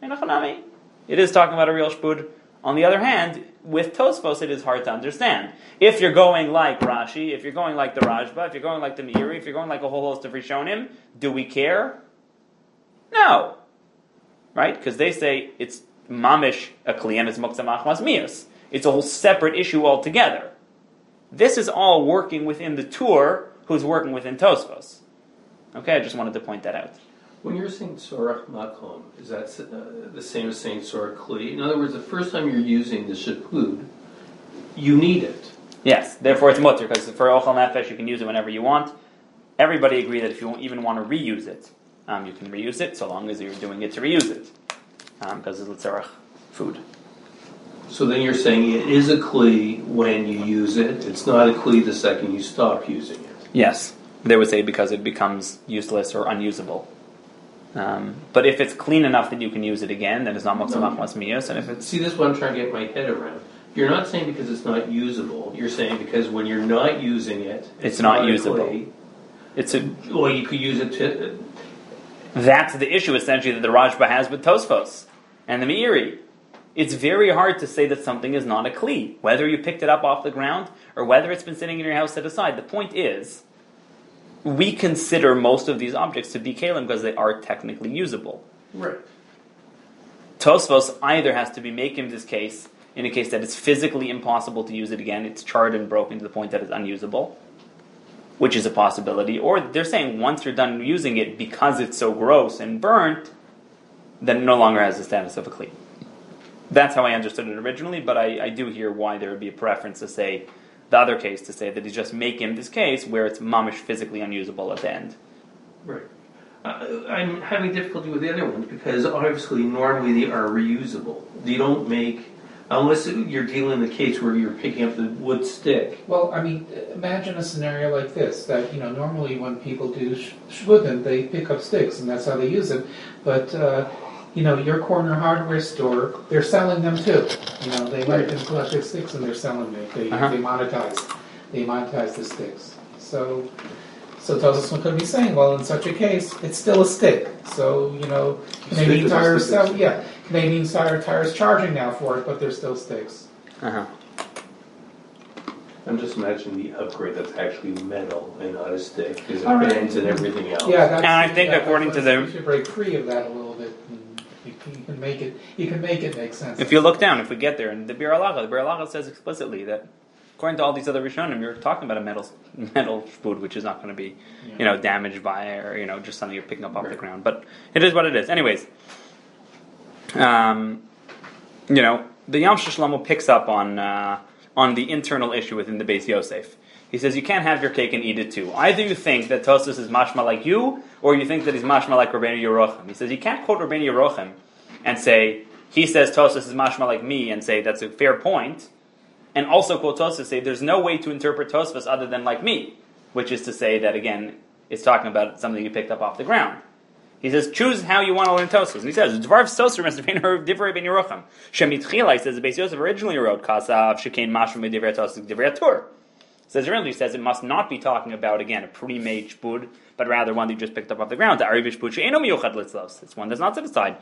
S1: it is talking about a real shpud. On the other hand, with Tosfos, it is hard to understand. If you're going like Rashi, if you're going like the Rajba, if you're going like the Meiri, if you're going like a whole host of Rishonim, do we care? No. Right? Because they say it's mamish a kli and it's muktzah machmas mius. It's a whole separate issue altogether. This is all working within the Tur, who's working within Tosfos. Okay, I just wanted to point that out.
S4: When you're saying Tzorach Makom, is that the same as saying Tzorach Kli? In other words, the first time you're using the Shapud, you need it.
S1: Yes, therefore it's mutter, because for Ochel Nefesh you can use it whenever you want. Everybody agreed that if you even want to reuse it, you can reuse it, so long as you're doing it to reuse it. Because it's Tzorach food.
S4: So then you're saying it is a Kli when you use it, it's not a Kli the second you stop using it.
S1: Yes, they would say because it becomes useless or unusable. But if it's clean enough that you can use it again, then it's not muktzah machmas miyos. And if it's
S4: see, this is what I'm trying to get my head around. You're not saying because it's not usable. You're saying because when you're not using it,
S1: it's not usable.
S4: Clay. Well, you could use it to.
S1: That's the issue essentially that the Rajba has with Tosfos and the Meiri. It's very hard to say that something is not a kli, whether you picked it up off the ground or whether it's been sitting in your house set aside. The point is, we consider most of these objects to be kalim because they are technically usable.
S4: Right.
S1: Tosfos either has to be making this case in a case that it's physically impossible to use it again, it's charred and broken to the point that it's unusable, which is a possibility, or they're saying once you're done using it because it's so gross and burnt, then it no longer has the status of a kli. That's how I understood it originally, but I do hear why there would be a preference to say the other case, to say that he's just making this case where it's mamish physically unusable at the end.
S4: Right. I'm having difficulty with the other ones because obviously normally they are reusable. You don't make, unless you're dealing in the case where you're picking up the wood stick.
S3: Well, I mean, imagine a scenario like this, that, normally when people do shvudim, they pick up sticks and that's how they use it, but, your corner hardware store, they're selling them too. They went and collected sticks and they're selling them. They monetize the sticks. So Tosfos could be saying, well, in such a case, it's still a stick. So, Canadian Tire's Canadian Tire's charging now for it, but they're still sticks.
S1: Uh-huh.
S4: I'm just imagining the upgrade that's actually metal and not a stick, because it bends and everything else.
S3: Yeah,
S1: and I think according to the...
S3: You should break free of that a little bit. You can make it make sense.
S1: If you look down, if we get there, and the Bir Alacha says explicitly that according to all these other Rishonim, you're talking about a metal shpud, which is not going to be, damaged by, or, just something you're picking up off the ground. But it is what it is. Anyways, the Yam Shlomo picks up on the internal issue within the Beis Yosef. He says you can't have your cake and eat it too. Either you think that Tosfos is mashma like you, or you think that he's mashma like Rabbeinu Yerucham. He says you can't quote Rabbeinu Yerucham and say, he says Tosfos is mashma like me, and say that's a fair point, and also quote Tosfos, say there's no way to interpret Tosfos other than like me, which is to say that, again, it's talking about something you picked up off the ground. He says, choose how you want to learn Tosfos. And he says, Dvarv Soser must have been Divrei Ben Yerucham. Shemitchila, he says, the Beis Yosef originally wrote, Kasav, Shekain Mashma Divrei Tosfos, Divrei Tur. Says originally, he says it must not be talking about, again, a pre-made shpud, but rather one that you just picked up off the ground. It's one that's not set aside.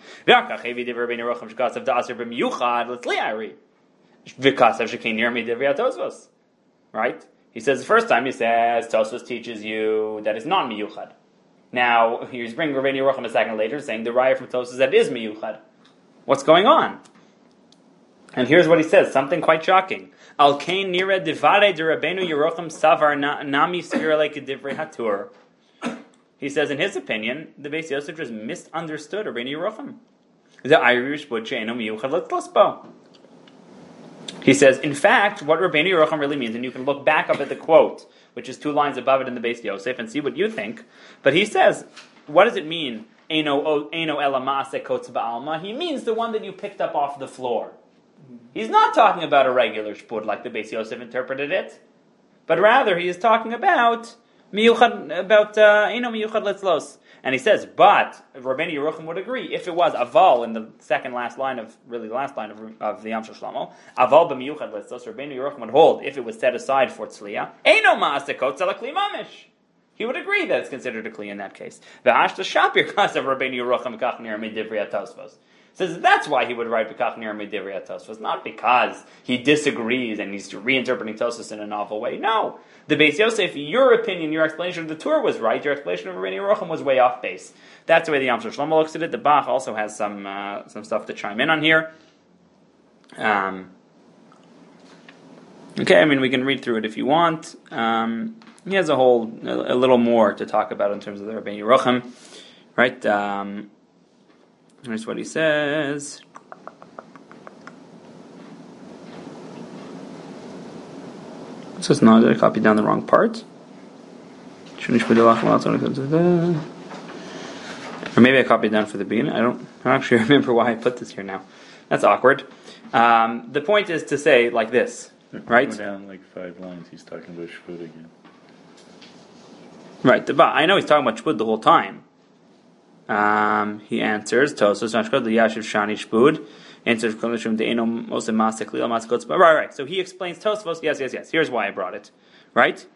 S1: Right? He says the first time he says Tosfos teaches you that it's not miyuchad. Now he's bringing Rabbeinu Yerucham a second later, saying the raya from Tosfos that it is miyuchad. What's going on? And here's what he says, something quite shocking. Al kain nira divare de Rabbeinu Yerucham savar nami sira like a divrei hatur. He says, in his opinion, the Beis Yosef just misunderstood Rabbeinu Yerucham. The Irish Shpud she'eino miyuchad litzlos. He says, in fact, what Rabbeinu Yerucham really means, and you can look back up at the quote, which is 2 lines above it in the Beis Yosef, and see what you think. But he says, what does it mean? Eino elamase kotz ba'alma. He means the one that you picked up off the floor. He's not talking about a regular shpud like the Beis Yosef interpreted it, but rather he is talking about eino miyuchad litzlos. And he says, but Rabbeinu Yerucham would agree if it was aval in the second last line of the last line of the Yam Shel Shlomo, aval b'miyuchad litzlos. Rabbeinu Yerucham would hold if it was set aside for tzliya. Eino ma'aseh kotz ala kli mamish. He would agree that it's considered a kli in that case. V'ashta shapir kas of Rabbeinu Yerucham kach nir midivrei Tosfos. Says that's why he would write B'kach Nir Midivrei Tosfos, not because he disagrees and he's reinterpreting Tosfos in a novel way. No, the Beis Yosef, your opinion, your explanation of the Torah was right. Your explanation of Rabbeinu Yerucham was way off base. That's the way the Yam Shel Shlomo looks at it. The Bach also has some stuff to chime in on here. Okay, I mean we can read through it if you want. He has a little more to talk about in terms of the Rabbeinu Yerucham, right? Here's what he says. It says, no, I copied down the wrong part. Or maybe I copied down for the beginning. I don't actually remember why I put this here now. That's awkward. The point is to say like this, right?
S6: Down like 5 lines, he's talking about shpud again.
S1: Right, I know he's talking about shpud the whole time. He answers, Tosos Nashkod Yashiv Shani Shpud. Answers Kolishum Deino Mose Masekli Maskotz. Right. So he explains Tosfos. Yes. Here's why I brought it. Right?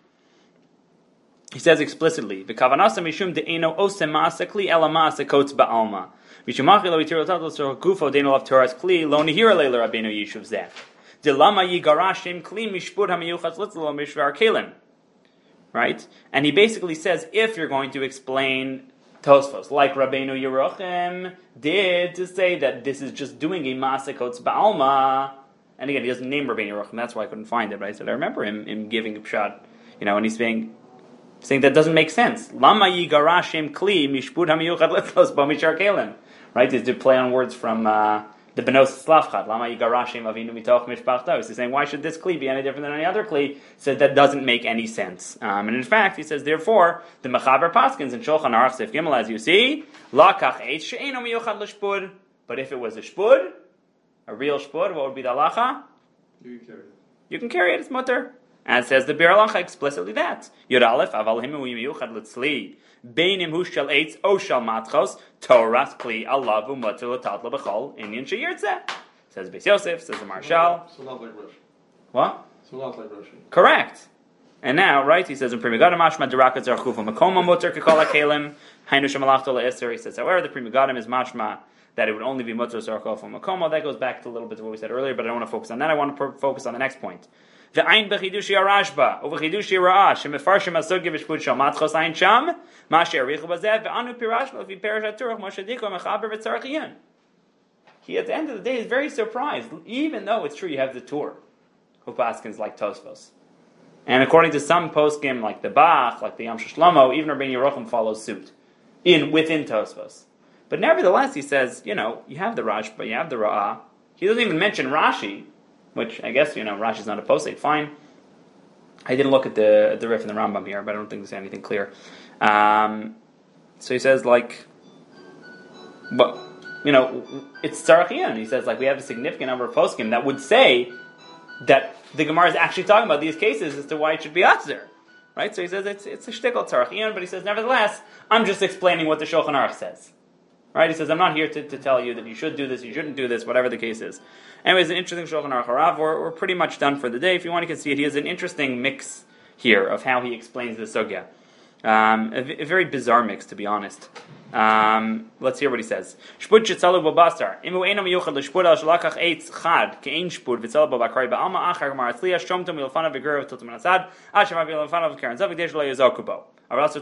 S1: He says explicitly, V'kavanasa Mishum Deino Ose Masekli Ela Masekotz Ba'alma. Mishumachi Lo Yitir Tatos Tor Gufo Deino Lav Torah's Kli Lo Nihira Leila Rabbeinu Yishuv Zeh. Delama Yigarashim Kli Mishpud HaMiyuchatz Litzlo Mishvar Kelim. Right? And he basically says, if you're going to explain Tosfos, like Rabbeinu Yerucham did, to say that this is just doing a Masekotz Ba'alma. And again, he doesn't name Rabbeinu Yerucham, that's why I couldn't find it. But I said, I remember him giving a pshat, and he's saying that doesn't make sense. Lama Yigarashim Kli Mishpud HaMiyuchad Litzlos Bo Mishar Kelim. Right? Is to play on words from the Benos Slavchad. Lama Yigarashim Avinu Mitoch Mishpachto. He's saying, why should this Kli be any different than any other Kli? He said that doesn't make any sense. And in fact, he says, therefore, the Mechaber Paskins in Shulchan Aruch Sef Gimel, as you see, Lakach Eitz She'eino Miyuchad L'Shpud. But if it was a Shpud, a real Shpud, what would be the halacha? You can carry it, it's mutter. And it says the Bir Halacha explicitly that. Yud Aleph, Aval Himu Miyuchad L'Tzli. Beinim hu shel eitz o shel matchos Torah's kli alavu mutter l'tatla b'chol inyan sheyirtzeh. Says Beis Yosef, says the Marshal.
S2: So not like Rashi.
S1: What?
S2: So not like Rashi.
S1: Correct. And now, right, he says in Pri Megadim mashma derakat zarchufa makoma mutter kekol hakelim hainu shemalachto le'eser. He says, however, the Pri Megadim is mashma that it would only be mutter zarchufa makoma. That goes back to a little bit of what we said earlier, but I don't want to focus on that. I want to focus on the next point. The ein bechidushi arashba over chidushi ra'ah shemefarshim asugya v'shpud shal matchos ein sham masher richu bazeh ve'anu pirashma lefi perish aturach moshe diko mechaber v'tzarchiyan. He at the end of the day is very surprised, even though it's true you have the Tur who paskins like Tosfos, and according to some poskim like the Bach, like the Yam Shel Shlomo, even Rabbeinu Yerucham follows suit within Tosfos. But nevertheless, he says, you have the Rashba, you have the Ra'ah. He doesn't even mention Rashi. Which I guess Rashi's not a posek. Fine. I didn't look at the Rif and the Rambam here, but I don't think there's anything clear. So he says it's tzarachian. He says we have a significant number of poskim that would say that the Gemara is actually talking about these cases as to why it should be atzer. Right? So he says it's a shtickle tzarachian, but he says nevertheless I'm just explaining what the Shulchan Aruch says. Right? He says, I'm not here to tell you that you should do this, you shouldn't do this, whatever the case is. Anyways, an interesting Shulchan Aruch Harav. We're pretty much done for the day. If you want, you can see it. He has an interesting mix here of how he explains the sugya. A very bizarre mix, to be honest. Let's hear what he says. Shpud shetzalu b'basar. Imu eno miyuchad l'shpud al shalakach eitz chad ke'ein shpud v'tzalu b'bakari ba'alma achar gemar atzliya shomtum milfanav v'gurav tiltum asad asher mavi milfanav v'karen zav v'desh lo yazoku bo. So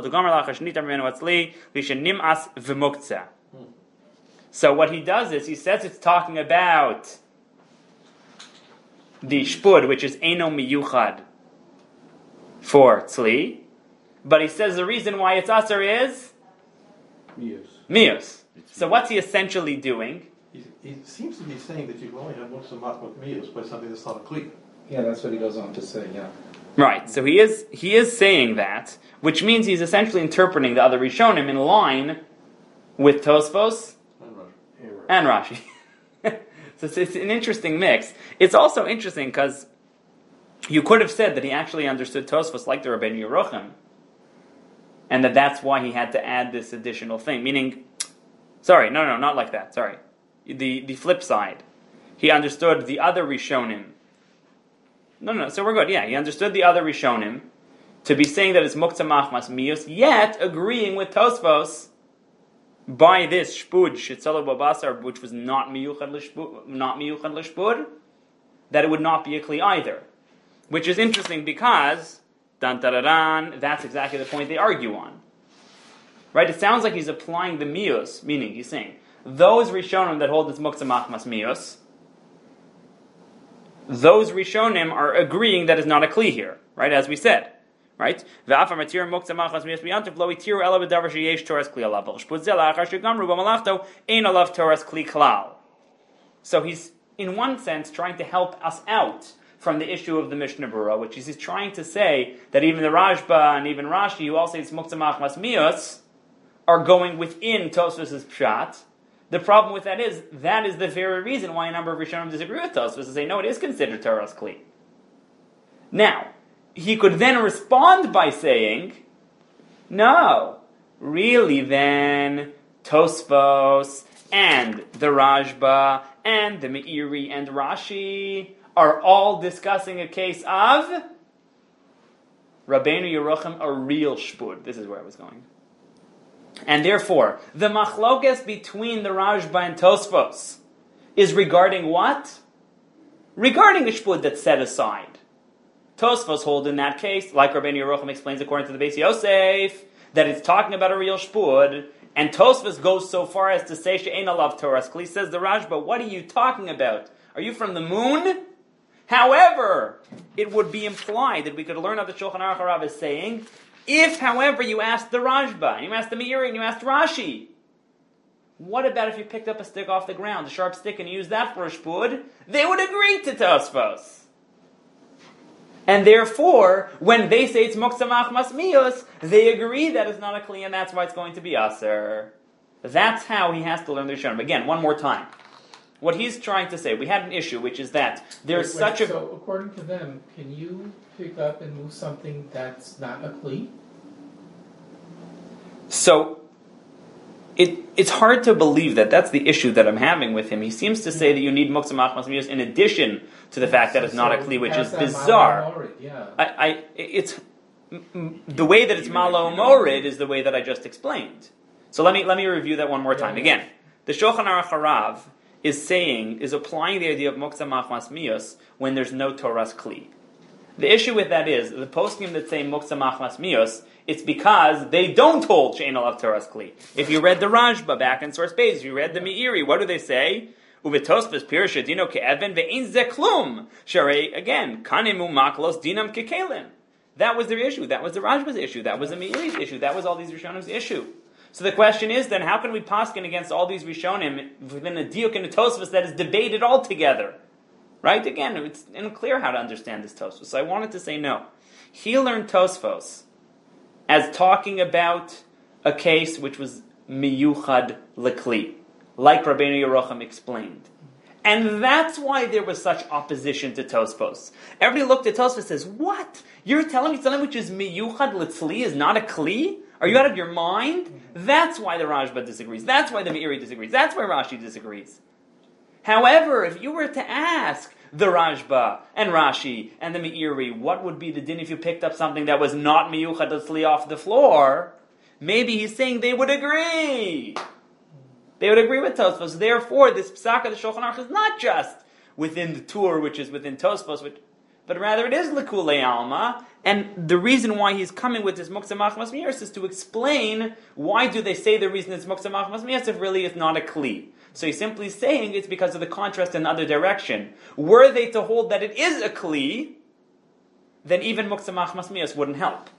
S1: what he does is he says it's talking about the shpud, which is eno miyuchad for tzli, but he says the reason why it's aser is miyus. So what's he essentially doing?
S2: He seems to be saying that you can only have muksa machmas miyus by something that's not a kli.
S3: Yeah, that's what he goes on to say, yeah.
S1: Right, so he is saying that, which means he's essentially interpreting the other Rishonim in line with Tosfos and Rashi. So it's an interesting mix. It's also interesting because you could have said that he actually understood Tosfos like the Rabbeinu Yerucham, and that's why he had to add this additional thing. Meaning, sorry, no, not like that. Sorry, the flip side. He understood the other Rishonim. No. So we're good. Yeah, he understood the other Rishonim to be saying that it's muktzah machmas miyus, yet agreeing with Tosfos by this shpud shitzala babasar, which was not miyuchad l'shpud, that it would not be a kli either. Which is interesting because that's exactly the point they argue on. Right? It sounds like he's applying the miyus, meaning he's saying those Rishonim that hold this muktzah machmas miyus, those Rishonim are agreeing that it's not a kli here, right? As we said, right? So he's, in one sense, trying to help us out from the issue of the Mishnah Berurah, which is he's trying to say that even the Rashba and even Rashi, who all say it's muktzah machmas miyus, are going within Tosfos' pshat. The problem with that is the very reason why a number of Rishonim disagree with Tosfos, and say, no, it is considered Torah's kli. Now, he could then respond by saying, no, really then, Tosfos and the Rashba and the Meiri and Rashi are all discussing a case of Rabbeinu Yerucham, a real shpud. This is where I was going. And therefore, the machlokas between the Rashba and Tosfos is regarding what? Regarding a shpud that's set aside. Tosfos hold in that case, like Rabbeinu Yerucham explains according to the Beis Yosef, that it's talking about a real shpud, and Tosfos goes so far as to say she'ein alav Torah's kli. Says the Rashba, what are you talking about? Are you from the moon? However, it would be implied that we could learn how the Shulchan Aruch Harav is saying, if, however, you asked the Rashba, and you asked the Meiri, and you asked Rashi, what about if you picked up a stick off the ground, a sharp stick, and used that for a shpud? They would agree to Tosfos. And therefore, when they say it's muktzah machmas miyus, they agree that it's not a kli, and that's why it's going to be aser. That's how he has to learn the Rishonim. Again, one more time. What he's trying to say, we had an issue, which is that there's such a...
S3: So, according to them, can you pick up and move something that's not a kli?
S1: So, it's hard to believe that that's the issue that I'm having with him. He seems to say that you need muktzah machmas miyus in addition to the fact that it's not a kli, which is bizarre. It's the way that it's malo morid is the way that I just explained. So let me review that one more time. Again, the Shulchan Aruch Harav is applying the idea of muktzah machmas miyus when there's no Torah's kli. The issue with that is the poskim that say muktzah machmas miyus, it's because they don't hold she'ein alav Torah's kli. If you read the Rashba back in source page, if you read the Meiri, what do they say? Uvetosfos pirsha dino ke'evan ve'ein ze klum. Sharei, again, kanemu maklos dinam kekelim. That was their issue. That was the Rashba's issue. That was the Meiri's issue. That was all these Rishonim's issue. So the question is then, how can we paskin against all these Rishonim within a diuk and a Tosfos that is debated altogether? Right? Again, it's unclear how to understand this Tosfos. So I wanted to say no. He learned Tosfos as talking about a case which was miyuchad lekli, like Rabbeinu Yerucham explained. And that's why there was such opposition to Tosfos. Everybody looked at Tosfos and says, what? You're telling me something which is miyuchad letzli is not a kli? Are you out of your mind? That's why the Rashba disagrees. That's why the Meiri disagrees. That's why Rashi disagrees. However, if you were to ask the Rashba and Rashi and the Meiri, what would be the din if you picked up something that was not miyuchad letzli off the floor? Maybe he's saying they would agree. They would agree with Tosfos. Therefore, this psak of the Shulchan Aruch is not just within the Tur, which is within Tosfos, but rather it is Likulei Alma. And the reason why he's coming with this muktzah machmas miyus is to explain why do they say the reason it's muktzah machmas miyus if really it's not a kli. So he's simply saying it's because of the contrast in the other direction. Were they to hold that it is a kli, then even muktzah machmas miyus wouldn't help.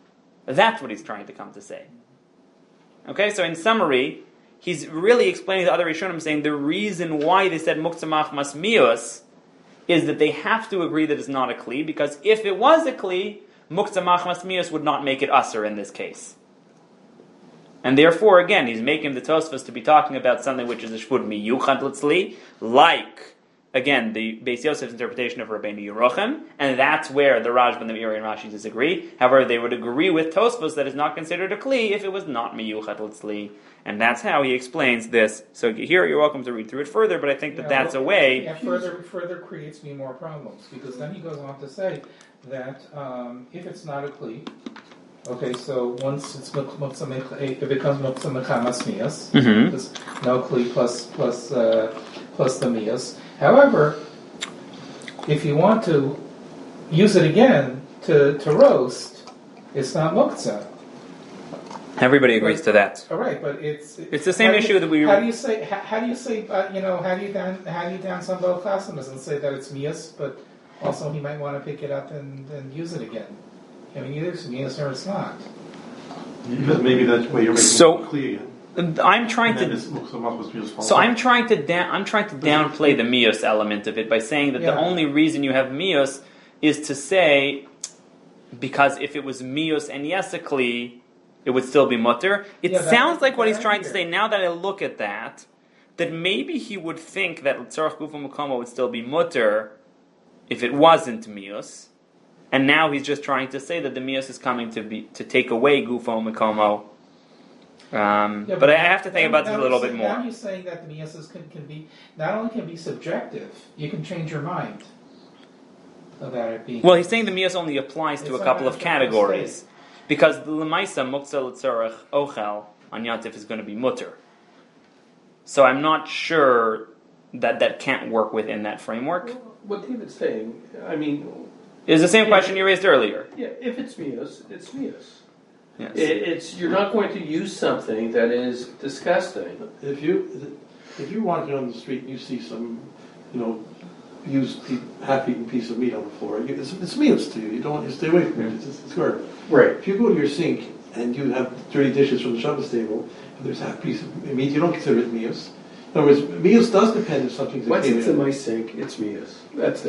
S1: That's what he's trying to come to say. Okay, so in summary, he's really explaining to other Rishonim, saying the reason why they said muktzah machmas mius is that they have to agree that it's not a kli, because if it was a kli, muktzah machmas mius would not make it usher in this case. And therefore, again, he's making the Tosfos to be talking about something which is a shvud miyuchad litzli, like, again, the Beis Yosef's interpretation of Rabbeinu Yerucham, and that's where the Rajba and the Meiri and Rashi disagree. However, they would agree with Tosfos that it's not considered a kli if it was not miyuchad litzli. And that's how he explains this. So here, you're welcome to read through it further, but I think that that's a way.
S3: Yeah, further creates me more problems, because then he goes on to say that if it's not a kli, okay, so once it's it becomes muktzah mechamas mias, there's no kli plus the mias. However, if you want to use it again to roast, it's not muktzah.
S1: Everybody agrees to that.
S3: All right, but it's
S1: the same issue that we.
S3: How do you say? How do you down some Belchasimus and say that it's mias, but also he might want to pick it up and use it again. I mean, either it's mias or it's not.
S2: Because maybe that's why you're making it clear again.
S1: I'm trying to downplay the mios element of it by saying that the only reason you have mios is to say, because if it was mios and yesakli, it would still be mutter. It sounds like what he's trying to say, now that I look at that maybe he would think that Tzarech Gufo Mekomo would still be mutter if it wasn't mios. And now he's just trying to say that the mios is coming to take away Gufo Mekomo. But I have to think about this a little bit more.
S3: Now he's saying that the mias can be, not only can be subjective, you can change your mind about it being.
S1: Well, he's saying the mias only applies to a couple of categories. Because the Lemaisa Muktzah L'Tzorech Ochel on Yantif is going to be mutter. So I'm not sure that can't work within that framework.
S4: What David's saying, I mean...
S1: Is the same question you raised earlier.
S4: Yeah, if it's mios, it's mios.
S1: Yes.
S4: You're not going to use something that is disgusting.
S2: If you're walking on the street and you see some, used half-eaten piece of meat on the floor, it's mios to you. You don't want to stay away from it. It's garbage.
S4: Right.
S2: If you go to your sink and you have dirty dishes from the Shabbos table, and there's half a piece of meat, you don't consider it mios. In other words, mios does depend if something's.
S4: Once it's in my sink, it's mios. That's it.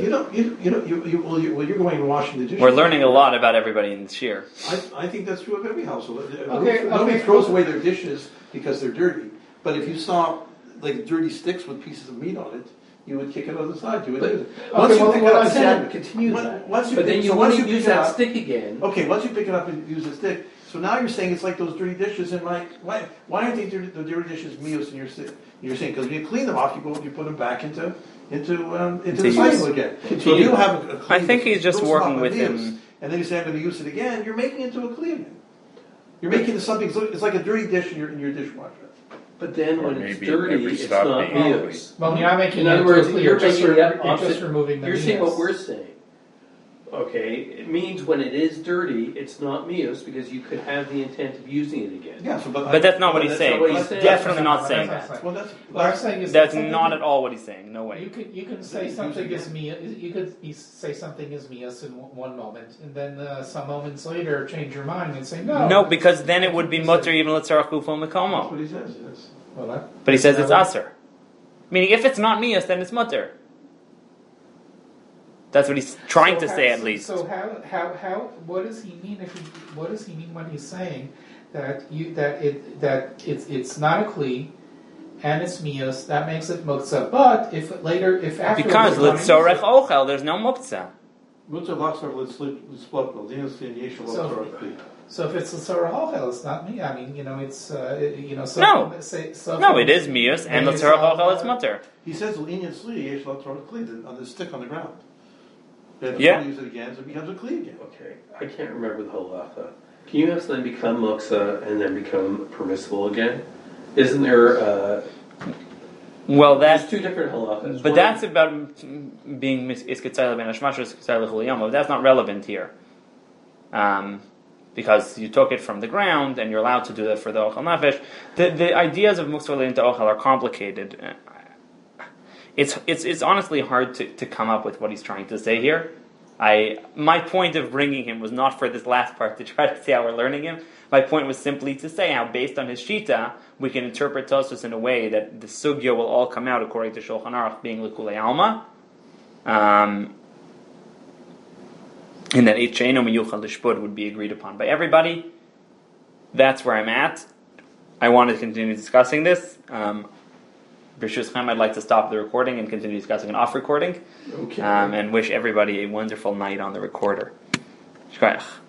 S2: You're going and washing the dishes.
S1: We're learning a lot about everybody in Shir.
S2: I think that's true of every household.
S3: Okay.
S2: Nobody throws away their dishes because they're dirty. But if you saw like dirty sticks with pieces of meat on it, you would kick it on the side. You would use it.
S4: Once you pick it up, continue that. But then you want to use that stick again.
S2: Okay, once you pick it up and use the stick, so now you're saying it's like those dirty dishes in my. Why aren't the dirty dishes mios in your sink? Because when you clean them off, you put them back into the cycle again. So you have a
S1: I think he's just working with him.
S2: And then you say I'm going to use it again. You're making it into a kli again. You're making it something. It's like a dirty dish in your dishwasher.
S4: But then
S6: Or
S4: when it's
S6: maybe
S4: dirty,
S6: every
S4: it's
S6: stop
S4: not
S6: being
S4: mios.
S3: Well, you're not making
S4: In other words, you're
S3: just
S4: making the opposite.
S3: just removing the
S4: You're saying
S3: mias.
S4: what we're saying. Okay, it means when it is dirty, it's not mios because you could have the intent of using it again.
S2: Yeah,
S1: But that's not what he's saying.
S4: what he's
S1: He's
S4: saying.
S1: definitely not saying
S3: That's
S1: that.
S2: Well,
S3: What I'm saying is
S1: That's
S3: something-
S1: not at all what he's saying. No way.
S3: You can say something is mias. You could say something is mias in one moment, and then some moments later change your mind and say no.
S1: No, because then it would be mutter even L'Tzarech Gufo
S2: that's
S1: Mekomo.
S2: what he says. Yes.
S3: Well,
S1: But he says it's aser. Meaning, if it's not mias, then it's mutter. That's what he's trying to say, at least.
S3: So how what does he mean what does he mean when he's saying that it's not a kli and it's mias, that makes it muktzah, but if after
S1: Because L'Tzorech Ochel, there's no muktzah.
S3: So if it's l'tzorech ochel, it's not me. I mean, it's So
S1: No, it is mias, and L'Tzorech Ochel is mutter.
S2: He says on the stick on the ground. If
S1: Yeah.
S2: you use it again, so it becomes a kli again.
S4: Okay, I can't remember the halacha. Can you have something become muktzah and then become permissible again? Isn't there?
S1: Well,
S4: There's
S1: that's
S4: two different halachas.
S1: but that's about being iskitzayla ben hashmash or iskitzayla chuliyama. That's not relevant here, because you took it from the ground and you're allowed to do that for the ochel nafesh. The ideas of muktzah into ochel are complicated. It's honestly hard to come up with what he's trying to say here. My point of bringing him was not for this last part to try to see how we're learning him. My point was simply to say how, based on his shita, we can interpret Tosfos in a way that the sugya will all come out according to Shulchan Aruch being L'kulei Alma, and that Eitcheino Miyuchad L'shpud would be agreed upon by everybody. That's where I'm at. I want to continue discussing this. B'Shus Chaim, I'd like to stop the recording and continue discussing an off recording.
S2: Okay.
S1: And wish everybody a wonderful night on the recorder. Shkoyach.